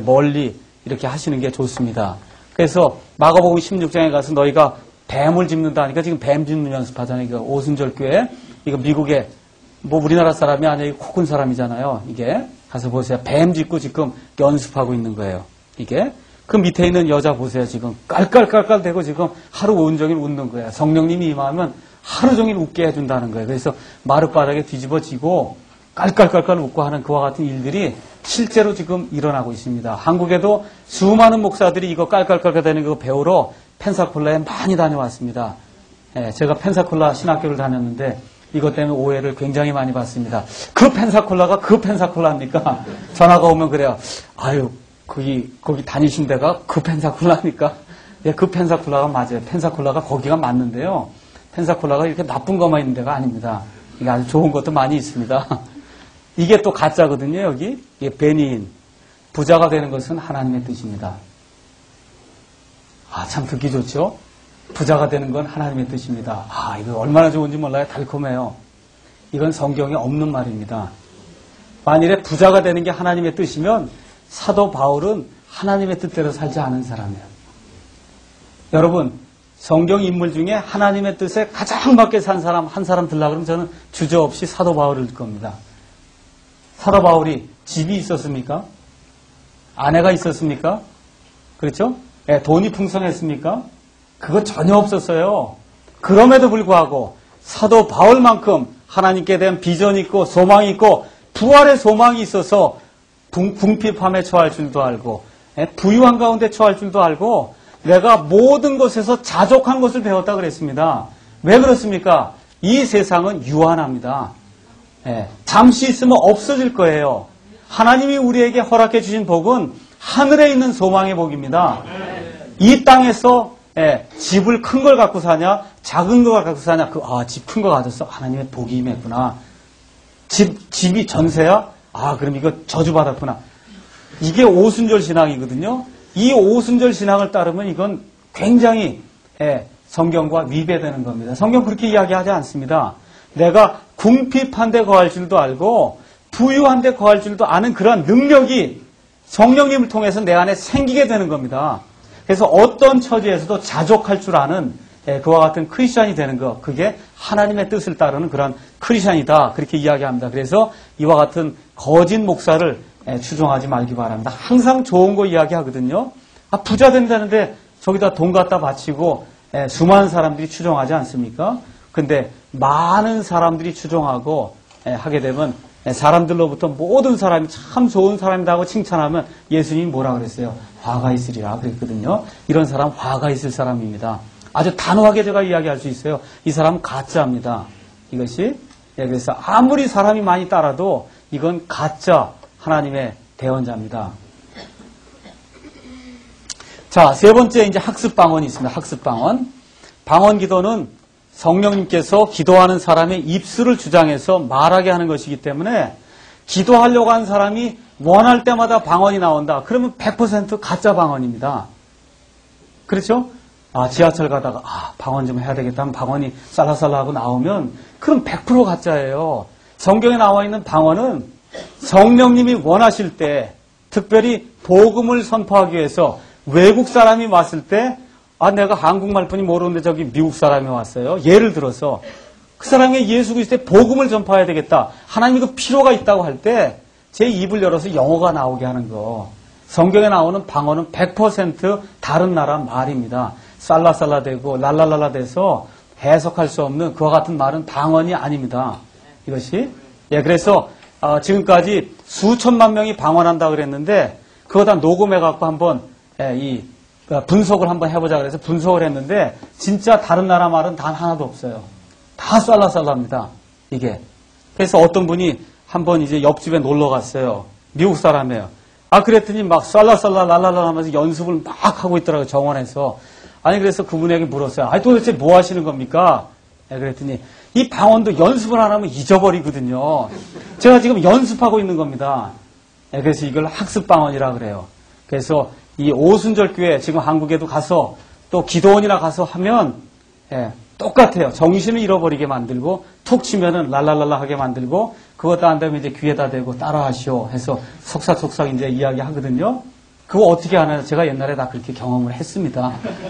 Speaker 1: 멀리 이렇게 하시는 게 좋습니다. 그래서 마가복음 십육 장에 가서 너희가 뱀을 짚는다 하니까 지금 뱀 짚는 연습하잖아요. 이거 오순절 교회 이거 미국에 뭐 우리나라 사람이 아니라 코큰 사람이잖아요. 이게 가서 보세요. 뱀 짚고 지금 연습하고 있는 거예요. 이게 그 밑에 있는 여자 보세요. 지금 깔깔깔깔 대고 지금 하루 온종일 웃는 거예요. 성령님이 임하면 하루 종일 웃게 해준다는 거예요. 그래서 마룻바닥에 뒤집어지고 깔깔깔깔 웃고 하는 그와 같은 일들이 실제로 지금 일어나고 있습니다. 한국에도 수많은 목사들이 이거 깔깔깔깔 되는 거 배우러 펜사콜라에 많이 다녀왔습니다. 예, 제가 펜사콜라 신학교를 다녔는데 이것 때문에 오해를 굉장히 많이 받습니다. 그 펜사콜라가 그 펜사콜라입니까? 전화가 오면 그래요. 아유, 거기, 거기 다니신 데가 그 펜사콜라입니까? 예, 그 펜사콜라가 맞아요. 펜사콜라가 거기가 맞는데요. 펜사콜라가 이렇게 나쁜 것만 있는 데가 아닙니다. 이게 아주 좋은 것도 많이 있습니다. 이게 또 가짜거든요, 여기. 이게 베니인. 부자가 되는 것은 하나님의 뜻입니다. 아, 참 듣기 좋죠? 부자가 되는 건 하나님의 뜻입니다. 아, 이거 얼마나 좋은지 몰라요. 달콤해요. 이건 성경에 없는 말입니다. 만일에 부자가 되는 게 하나님의 뜻이면 사도 바울은 하나님의 뜻대로 살지 않은 사람이에요. 여러분, 성경 인물 중에 하나님의 뜻에 가장 맞게 산 사람, 한 사람 들라 그러면 저는 주저없이 사도 바울을 들 겁니다. 사도 바울이 집이 있었습니까? 아내가 있었습니까? 그렇죠? 예, 돈이 풍성했습니까? 그거 전혀 없었어요. 그럼에도 불구하고 사도 바울만큼 하나님께 대한 비전이 있고 소망이 있고 부활의 소망이 있어서 궁핍함에 처할 줄도 알고 부유한 가운데 처할 줄도 알고 내가 모든 것에서 자족한 것을 배웠다 그랬습니다. 왜 그렇습니까? 이 세상은 유한합니다. 예, 잠시 있으면 없어질 거예요. 하나님이 우리에게 허락해 주신 복은 하늘에 있는 소망의 복입니다. 이 땅에서 예, 집을 큰 걸 갖고 사냐 작은 걸 갖고 사냐 그, 아, 집 큰 거 가졌어. 하나님의 복이 임했구나. 집, 집이 전세야? 아, 그럼 이거 저주받았구나. 이게 오순절 신앙이거든요. 이 오순절 신앙을 따르면 이건 굉장히 예, 성경과 위배되는 겁니다. 성경 그렇게 이야기하지 않습니다. 내가 궁핍한 데 거할 줄도 알고 부유한 데 거할 줄도 아는 그런 능력이 성령님을 통해서 내 안에 생기게 되는 겁니다. 그래서 어떤 처지에서도 자족할 줄 아는 예, 그와 같은 크리스찬이 되는 것, 그게 하나님의 뜻을 따르는 그런 크리스찬이다. 그렇게 이야기합니다. 그래서 이와 같은 거짓 목사를 예, 추종하지 말기 바랍니다. 항상 좋은 거 이야기하거든요. 아, 부자 된다는데 저기다 돈 갖다 바치고 예, 수많은 사람들이 추종하지 않습니까? 근데 많은 사람들이 추종하고 예, 하게 되면 사람들로부터 모든 사람이 참 좋은 사람이다 하고 칭찬하면 예수님이 뭐라 그랬어요? 화가 있으리라 그랬거든요. 이런 사람 화가 있을 사람입니다. 아주 단호하게 제가 이야기할 수 있어요. 이 사람은 가짜입니다. 이것이. 예, 그래서 아무리 사람이 많이 따라도 이건 가짜 하나님의 대언자입니다. 자, 세 번째 이제 학습 방언이 있습니다. 학습 방언. 방언 기도는 성령님께서 기도하는 사람의 입술을 주장해서 말하게 하는 것이기 때문에 기도하려고 하는 사람이 원할 때마다 방언이 나온다. 그러면 백 퍼센트 가짜 방언입니다. 그렇죠? 아, 지하철 가다가 아, 방언 좀 해야 되겠다 하면 방언이 살라살라 하고 나오면 그럼 백 퍼센트 가짜예요. 성경에 나와 있는 방언은 성령님이 원하실 때 특별히 복음을 선포하기 위해서 외국 사람이 왔을 때 아, 내가 한국말뿐이 모르는데 저기 미국 사람이 왔어요. 예를 들어서 그 사람이 예수 그리스도의 복음을 전파해야 되겠다. 하나님이 그 필요가 있다고 할 때 제 입을 열어서 영어가 나오게 하는 거. 성경에 나오는 방언은 백 퍼센트 다른 나라 말입니다. 살라살라 되고 랄랄랄라 돼서 해석할 수 없는 그와 같은 말은 방언이 아닙니다. 이것이. 예, 그래서 어, 지금까지 수천만 명이 방언한다 그랬는데 그거 다 녹음해갖고 한번 예, 이 분석을 한번 해보자 그래서 분석을 했는데 진짜 다른 나라 말은 단 하나도 없어요. 다 쌀라쌀라입니다. 이게. 그래서 어떤 분이 한번 이제 옆집에 놀러 갔어요. 미국 사람이에요. 아, 그랬더니 막 쌀라쌀라 랄랄라 하면서 연습을 막 하고 있더라고요. 정원에서. 아니, 그래서 그분에게 물었어요. 아니, 도대체 뭐 하시는 겁니까? 네, 그랬더니 이 방언도 연습을 안 하면 잊어버리거든요. 제가 지금 연습하고 있는 겁니다. 네, 그래서 이걸 학습 방언이라 그래요. 그래서 이 오순절 교회 지금 한국에도 가서 또 기도원이나 가서 하면 예, 똑같아요. 정신을 잃어버리게 만들고 툭 치면은 랄랄랄라 하게 만들고 그것도 안 되면 이제 귀에다 대고 따라하시오 해서 속삭속삭 이제 이야기 하거든요. 그거 어떻게 하나요? 제가 옛날에 다 그렇게 경험을 했습니다.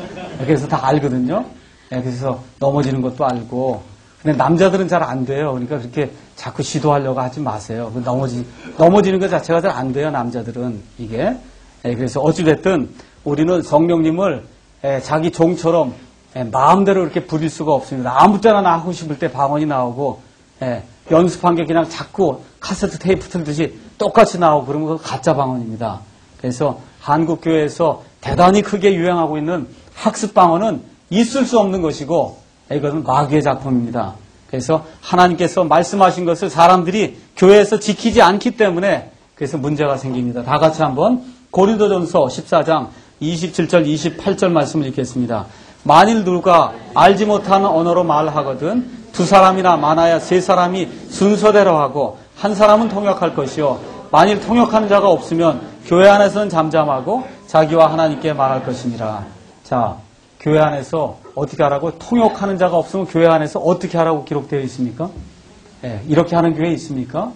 Speaker 1: 그래서 다 알거든요. 예, 그래서 넘어지는 것도 알고. 근데 남자들은 잘 안 돼요. 그러니까 그렇게 자꾸 시도하려고 하지 마세요. 넘어지, 넘어지는 것 자체가 잘 안 돼요. 남자들은 이게. 예, 그래서 어찌됐든 우리는 성령님을 예, 자기 종처럼 예, 마음대로 이렇게 부릴 수가 없습니다. 아무 때나 나 하고 싶을 때 방언이 나오고 예, 연습한 게 그냥 자꾸 카세트 테이프 틀듯이 똑같이 나오고 그러면 그거 가짜 방언입니다. 그래서 한국 교회에서 대단히 크게 유행하고 있는 학습 방언은 있을 수 없는 것이고 예, 이것은 마귀의 작품입니다. 그래서 하나님께서 말씀하신 것을 사람들이 교회에서 지키지 않기 때문에 그래서 문제가 생깁니다. 다 같이 한번 고린도전서 십사 장 이십칠 절 이십팔 절 말씀을 읽겠습니다. 만일 누가 알지 못하는 언어로 말하거든 두 사람이나 많아야 세 사람이 순서대로 하고 한 사람은 통역할 것이요 만일 통역하는 자가 없으면 교회 안에서는 잠잠하고 자기와 하나님께 말할 것이니라. 자, 교회 안에서 어떻게 하라고? 통역하는 자가 없으면 교회 안에서 어떻게 하라고 기록되어 있습니까? 예, 이렇게 하는 교회 있습니까?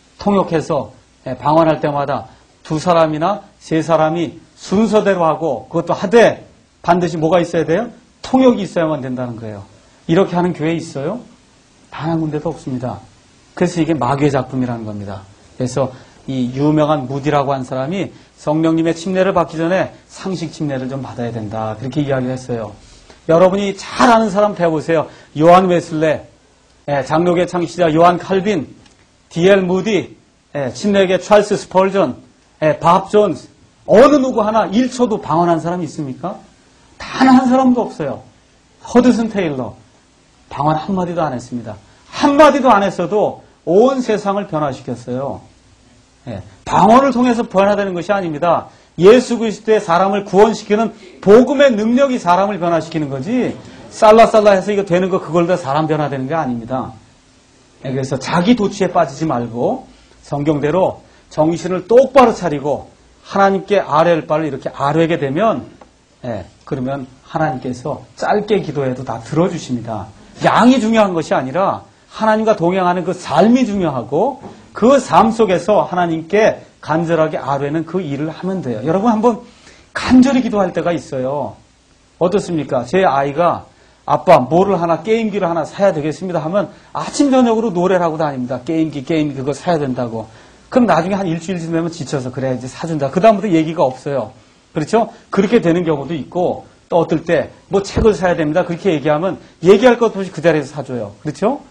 Speaker 1: 통역해서 예, 방언할 때마다 두 사람이나 세 사람이 순서대로 하고 그것도 하되 반드시 뭐가 있어야 돼요? 통역이 있어야만 된다는 거예요. 이렇게 하는 교회 있어요? 단 한 군데도 없습니다. 그래서 이게 마귀의 작품이라는 겁니다. 그래서 이 유명한 무디라고 한 사람이 성령님의 침례를 받기 전에 상식 침례를 좀 받아야 된다. 그렇게 이야기를 했어요. 여러분이 잘 아는 사람 대보세요. 요한 웨슬레, 예, 장로교 창시자 요한 칼빈, 디엘 무디, 예, 침례계 찰스 스펄전, 예, 밥 존스, 어느 누구 하나 일 초도 방언한 사람이 있습니까? 단 한 사람도 없어요. 허드슨 테일러, 방언 한마디도 안 했습니다. 한마디도 안 했어도 온 세상을 변화시켰어요. 예, 방언을 통해서 변화되는 것이 아닙니다. 예수 그리스도의 사람을 구원시키는 복음의 능력이 사람을 변화시키는 거지 쌀라쌀라 해서 이거 되는 거 그걸로 사람 변화되는 게 아닙니다. 예, 그래서 자기 도취에 빠지지 말고 성경대로 정신을 똑바로 차리고 하나님께 아뢰할 바를 이렇게 아뢰게 되면 예, 그러면 하나님께서 짧게 기도해도 다 들어주십니다. 양이 중요한 것이 아니라 하나님과 동행하는 그 삶이 중요하고 그 삶 속에서 하나님께 간절하게 아뢰는 그 일을 하면 돼요. 여러분 한번 간절히 기도할 때가 있어요. 어떻습니까? 제 아이가 아빠 뭐를 하나 게임기를 하나 사야 되겠습니다 하면 아침 저녁으로 노래를 하고 다닙니다. 게임기 게임기 그거 사야 된다고. 그럼 나중에 한 일주일쯤 되면 지쳐서 그래 이제 사준다. 그 다음부터 얘기가 없어요. 그렇죠? 그렇게 되는 경우도 있고 또 어떨 때 뭐 책을 사야 됩니다. 그렇게 얘기하면 얘기할 것 없이 그 자리에서 사줘요. 그렇죠?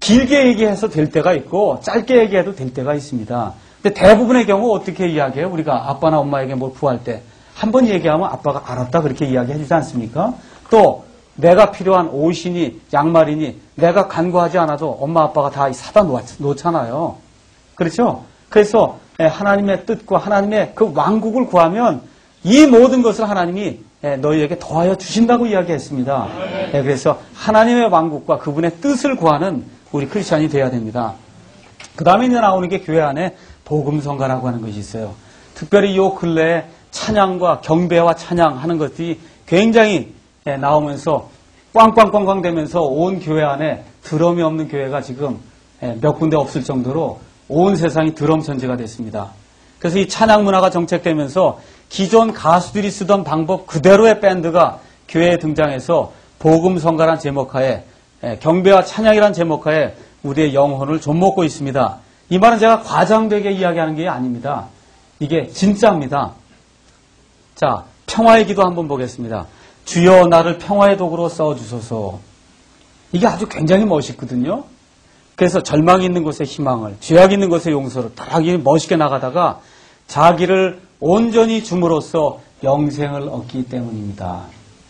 Speaker 1: 길게 얘기해서 될 때가 있고 짧게 얘기해도 될 때가 있습니다. 근데 대부분의 경우 어떻게 이야기해요? 우리가 아빠나 엄마에게 뭘 구할 때 한 번 얘기하면 아빠가 알았다 그렇게 이야기해 주지 않습니까? 또 내가 필요한 옷이니 양말이니 내가 간구하지 않아도 엄마 아빠가 다 사다 놓잖아요. 그렇죠? 그래서 하나님의 뜻과 하나님의 그 왕국을 구하면 이 모든 것을 하나님이 너희에게 더하여 주신다고 이야기했습니다. 그래서 하나님의 왕국과 그분의 뜻을 구하는 우리 크리스찬이 되어야 됩니다. 그 다음에 이제 나오는 게 교회 안에 복음성가라고 하는 것이 있어요. 특별히 요 근래에 찬양과 경배와 찬양하는 것들이 굉장히 나오면서 꽝꽝꽝꽝 되면서 온 교회 안에 드럼이 없는 교회가 지금 몇 군데 없을 정도로 온 세상이 드럼 천지가 됐습니다. 그래서 이 찬양 문화가 정책되면서 기존 가수들이 쓰던 방법 그대로의 밴드가 교회에 등장해서 복음성가란 제목하에 경배와 찬양이란 제목하에 우리의 영혼을 좀먹고 있습니다. 이 말은 제가 과장되게 이야기하는 게 아닙니다. 이게 진짜입니다. 자, 평화의 기도 한번 보겠습니다. 주여 나를 평화의 도구로 써주소서. 이게 아주 굉장히 멋있거든요. 그래서 절망이 있는 곳에 희망을, 죄악 있는 곳에 용서를 딱 멋있게 나가다가 자기를 온전히 줌으로써 영생을 얻기 때문입니다.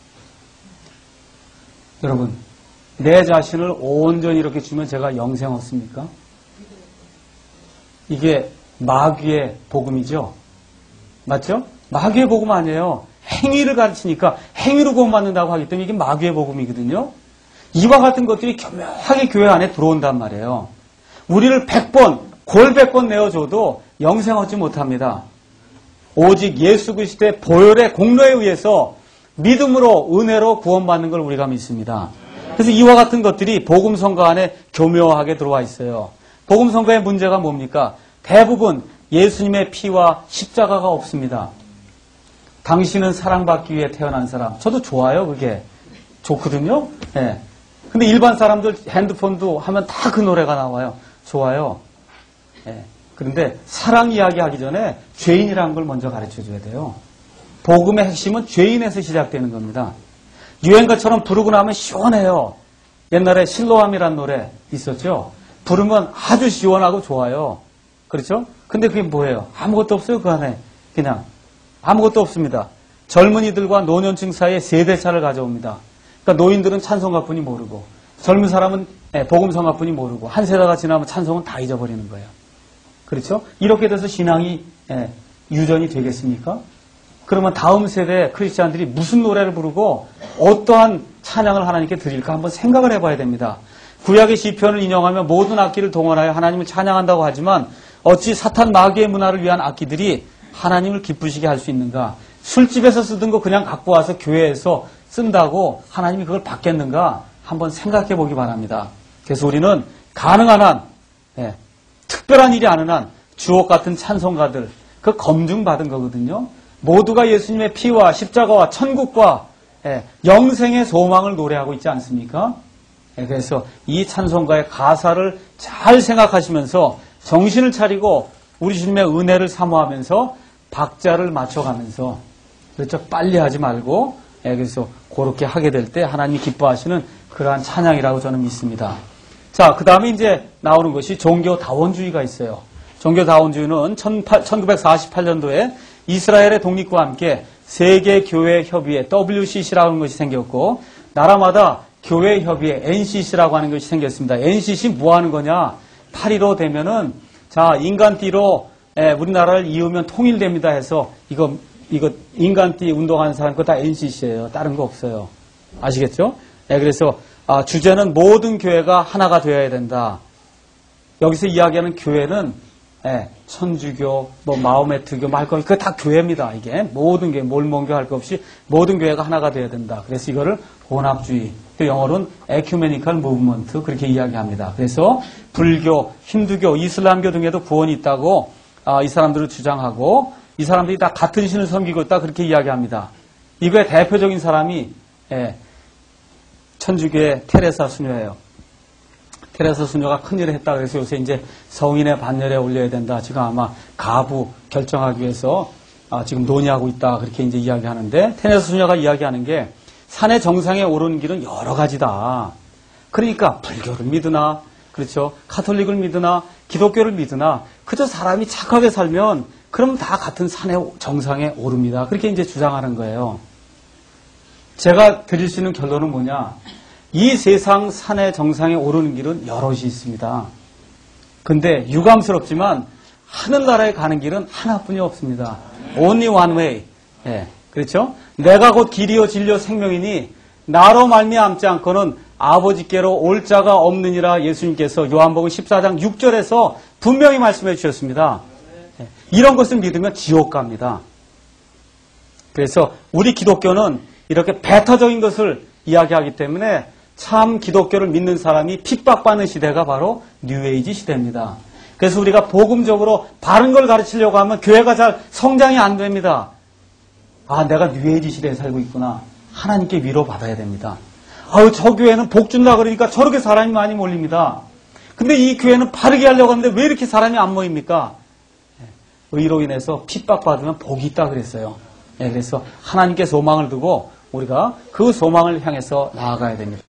Speaker 1: 여러분, 내 자신을 온전히 이렇게 주면 제가 영생 얻습니까? 이게 마귀의 복음이죠. 맞죠? 마귀의 복음 아니에요. 행위를 가르치니까 행위로 구원받는다고 하기 때문에 이게 마귀의 복음이거든요. 이와 같은 것들이 교묘하게 교회 안에 들어온단 말이에요. 우리를 백 번, 골 백 번 내어줘도 영생 얻지 못합니다. 오직 예수 그리스도의 보혈의 공로에 의해서 믿음으로 은혜로 구원받는 걸 우리가 믿습니다. 그래서 이와 같은 것들이 복음성가 안에 교묘하게 들어와 있어요. 복음성가의 문제가 뭡니까? 대부분 예수님의 피와 십자가가 없습니다. 당신은 사랑받기 위해 태어난 사람. 저도 좋아요, 그게. 좋거든요? 예. 네. 근데 일반 사람들 핸드폰도 하면 다 그 노래가 나와요. 좋아요. 예. 네. 그런데 사랑 이야기 하기 전에 죄인이라는 걸 먼저 가르쳐 줘야 돼요. 복음의 핵심은 죄인에서 시작되는 겁니다. 유행가처럼 부르고 나면 시원해요. 옛날에 실로암이라는 노래 있었죠? 부르면 아주 시원하고 좋아요. 그렇죠? 근데 그게 뭐예요? 아무것도 없어요, 그 안에. 그냥. 아무것도 없습니다. 젊은이들과 노년층 사이에 세대차를 가져옵니다. 그러니까 노인들은 찬송가뿐이 모르고 젊은 사람은 복음성가뿐이 모르고 한 세대가 지나면 찬송은 다 잊어버리는 거예요. 그렇죠? 이렇게 돼서 신앙이 유전이 되겠습니까? 그러면 다음 세대 크리스찬들이 무슨 노래를 부르고 어떠한 찬양을 하나님께 드릴까 한번 생각을 해봐야 됩니다. 구약의 시편을 인용하며 모든 악기를 동원하여 하나님을 찬양한다고 하지만 어찌 사탄 마귀의 문화를 위한 악기들이 하나님을 기쁘시게 할 수 있는가? 술집에서 쓰던 거 그냥 갖고 와서 교회에서 쓴다고 하나님이 그걸 받겠는가? 한번 생각해 보기 바랍니다. 그래서 우리는 가능한 한, 예, 특별한 일이 아는 한 주옥 같은 찬송가들, 그 검증받은 거거든요. 모두가 예수님의 피와 십자가와 천국과 예, 영생의 소망을 노래하고 있지 않습니까? 예, 그래서 이 찬송가의 가사를 잘 생각하시면서 정신을 차리고 우리 주님의 은혜를 사모하면서 박자를 맞춰가면서 그렇죠? 빨리 하지 말고 예, 그래서 그렇게 하게 될 때 하나님이 기뻐하시는 그러한 찬양이라고 저는 믿습니다. 자, 그 다음에 이제 나오는 것이 종교다원주의가 있어요. 종교다원주의는 천구백사십팔 년도에 이스라엘의 독립과 함께 세계교회협의회 더블유씨씨라고 하는 것이 생겼고 나라마다 교회협의회 엔씨씨라고 하는 것이 생겼습니다. 엔씨씨 뭐 하는 거냐? 팔일오 되면은 자, 인간띠로 예, 우리나라를 이으면 통일됩니다 해서 이거 이거 인간띠 운동하는 사람 그거 다 엔씨씨예요. 다른 거 없어요. 아시겠죠? 예, 그래서 아, 주제는 모든 교회가 하나가 되어야 된다. 여기서 이야기하는 교회는 예, 천주교, 뭐 마호메트교, 말거미 그거 다 교회입니다. 이게 모든 교회, 몰몬교 할 것 없이 모든 교회가 하나가 되어야 된다. 그래서 이거를 혼합주의, 또 영어로는 에큐메니컬 무브먼트 그렇게 이야기합니다. 그래서 불교, 힌두교, 이슬람교 등에도 구원이 있다고 아, 이 사람들을 주장하고 이 사람들이 다 같은 신을 섬기고 있다 그렇게 이야기합니다. 이거의 대표적인 사람이 예, 천주교의 테레사 수녀예요. 테레사 수녀가 큰일을 했다 그래서 요새 이제 성인의 반열에 올려야 된다. 지금 아마 가부 결정하기 위해서 아, 지금 논의하고 있다 그렇게 이제 이야기하는데 테레사 수녀가 이야기하는 게 산의 정상에 오르는 길은 여러 가지다. 그러니까 불교를 믿으나 그렇죠. 카톨릭을 믿으나 기독교를 믿으나 그저 사람이 착하게 살면 그럼 다 같은 산의 정상에 오릅니다. 그렇게 이제 주장하는 거예요. 제가 드릴 수 있는 결론은 뭐냐? 이 세상 산의 정상에 오르는 길은 여럿이 있습니다. 근데 유감스럽지만 하늘나라에 가는 길은 하나뿐이 없습니다. Only one way. 예, 그렇죠? 내가 곧 길이요 진리요 생명이니 나로 말미암지 않고는 아버지께로 올 자가 없느니라 예수님께서 요한복음 십사 장 육 절에서 분명히 말씀해 주셨습니다. 예, 이런 것을 믿으면 지옥 갑니다. 그래서 우리 기독교는 이렇게 배타적인 것을 이야기하기 때문에 참 기독교를 믿는 사람이 핍박받는 시대가 바로 뉴에이지 시대입니다. 그래서 우리가 복음적으로 바른 걸 가르치려고 하면 교회가 잘 성장이 안 됩니다. 아, 내가 뉴에이지 시대에 살고 있구나. 하나님께 위로받아야 됩니다. 아유, 저 교회는 복 준다 그러니까 저렇게 사람이 많이 몰립니다. 근데 이 교회는 바르게 하려고 하는데 왜 이렇게 사람이 안 모입니까? 의로 인해서 핍박받으면 복이 있다 그랬어요. 예, 그래서 하나님께 소망을 두고 우리가 그 소망을 향해서 나아가야 됩니다.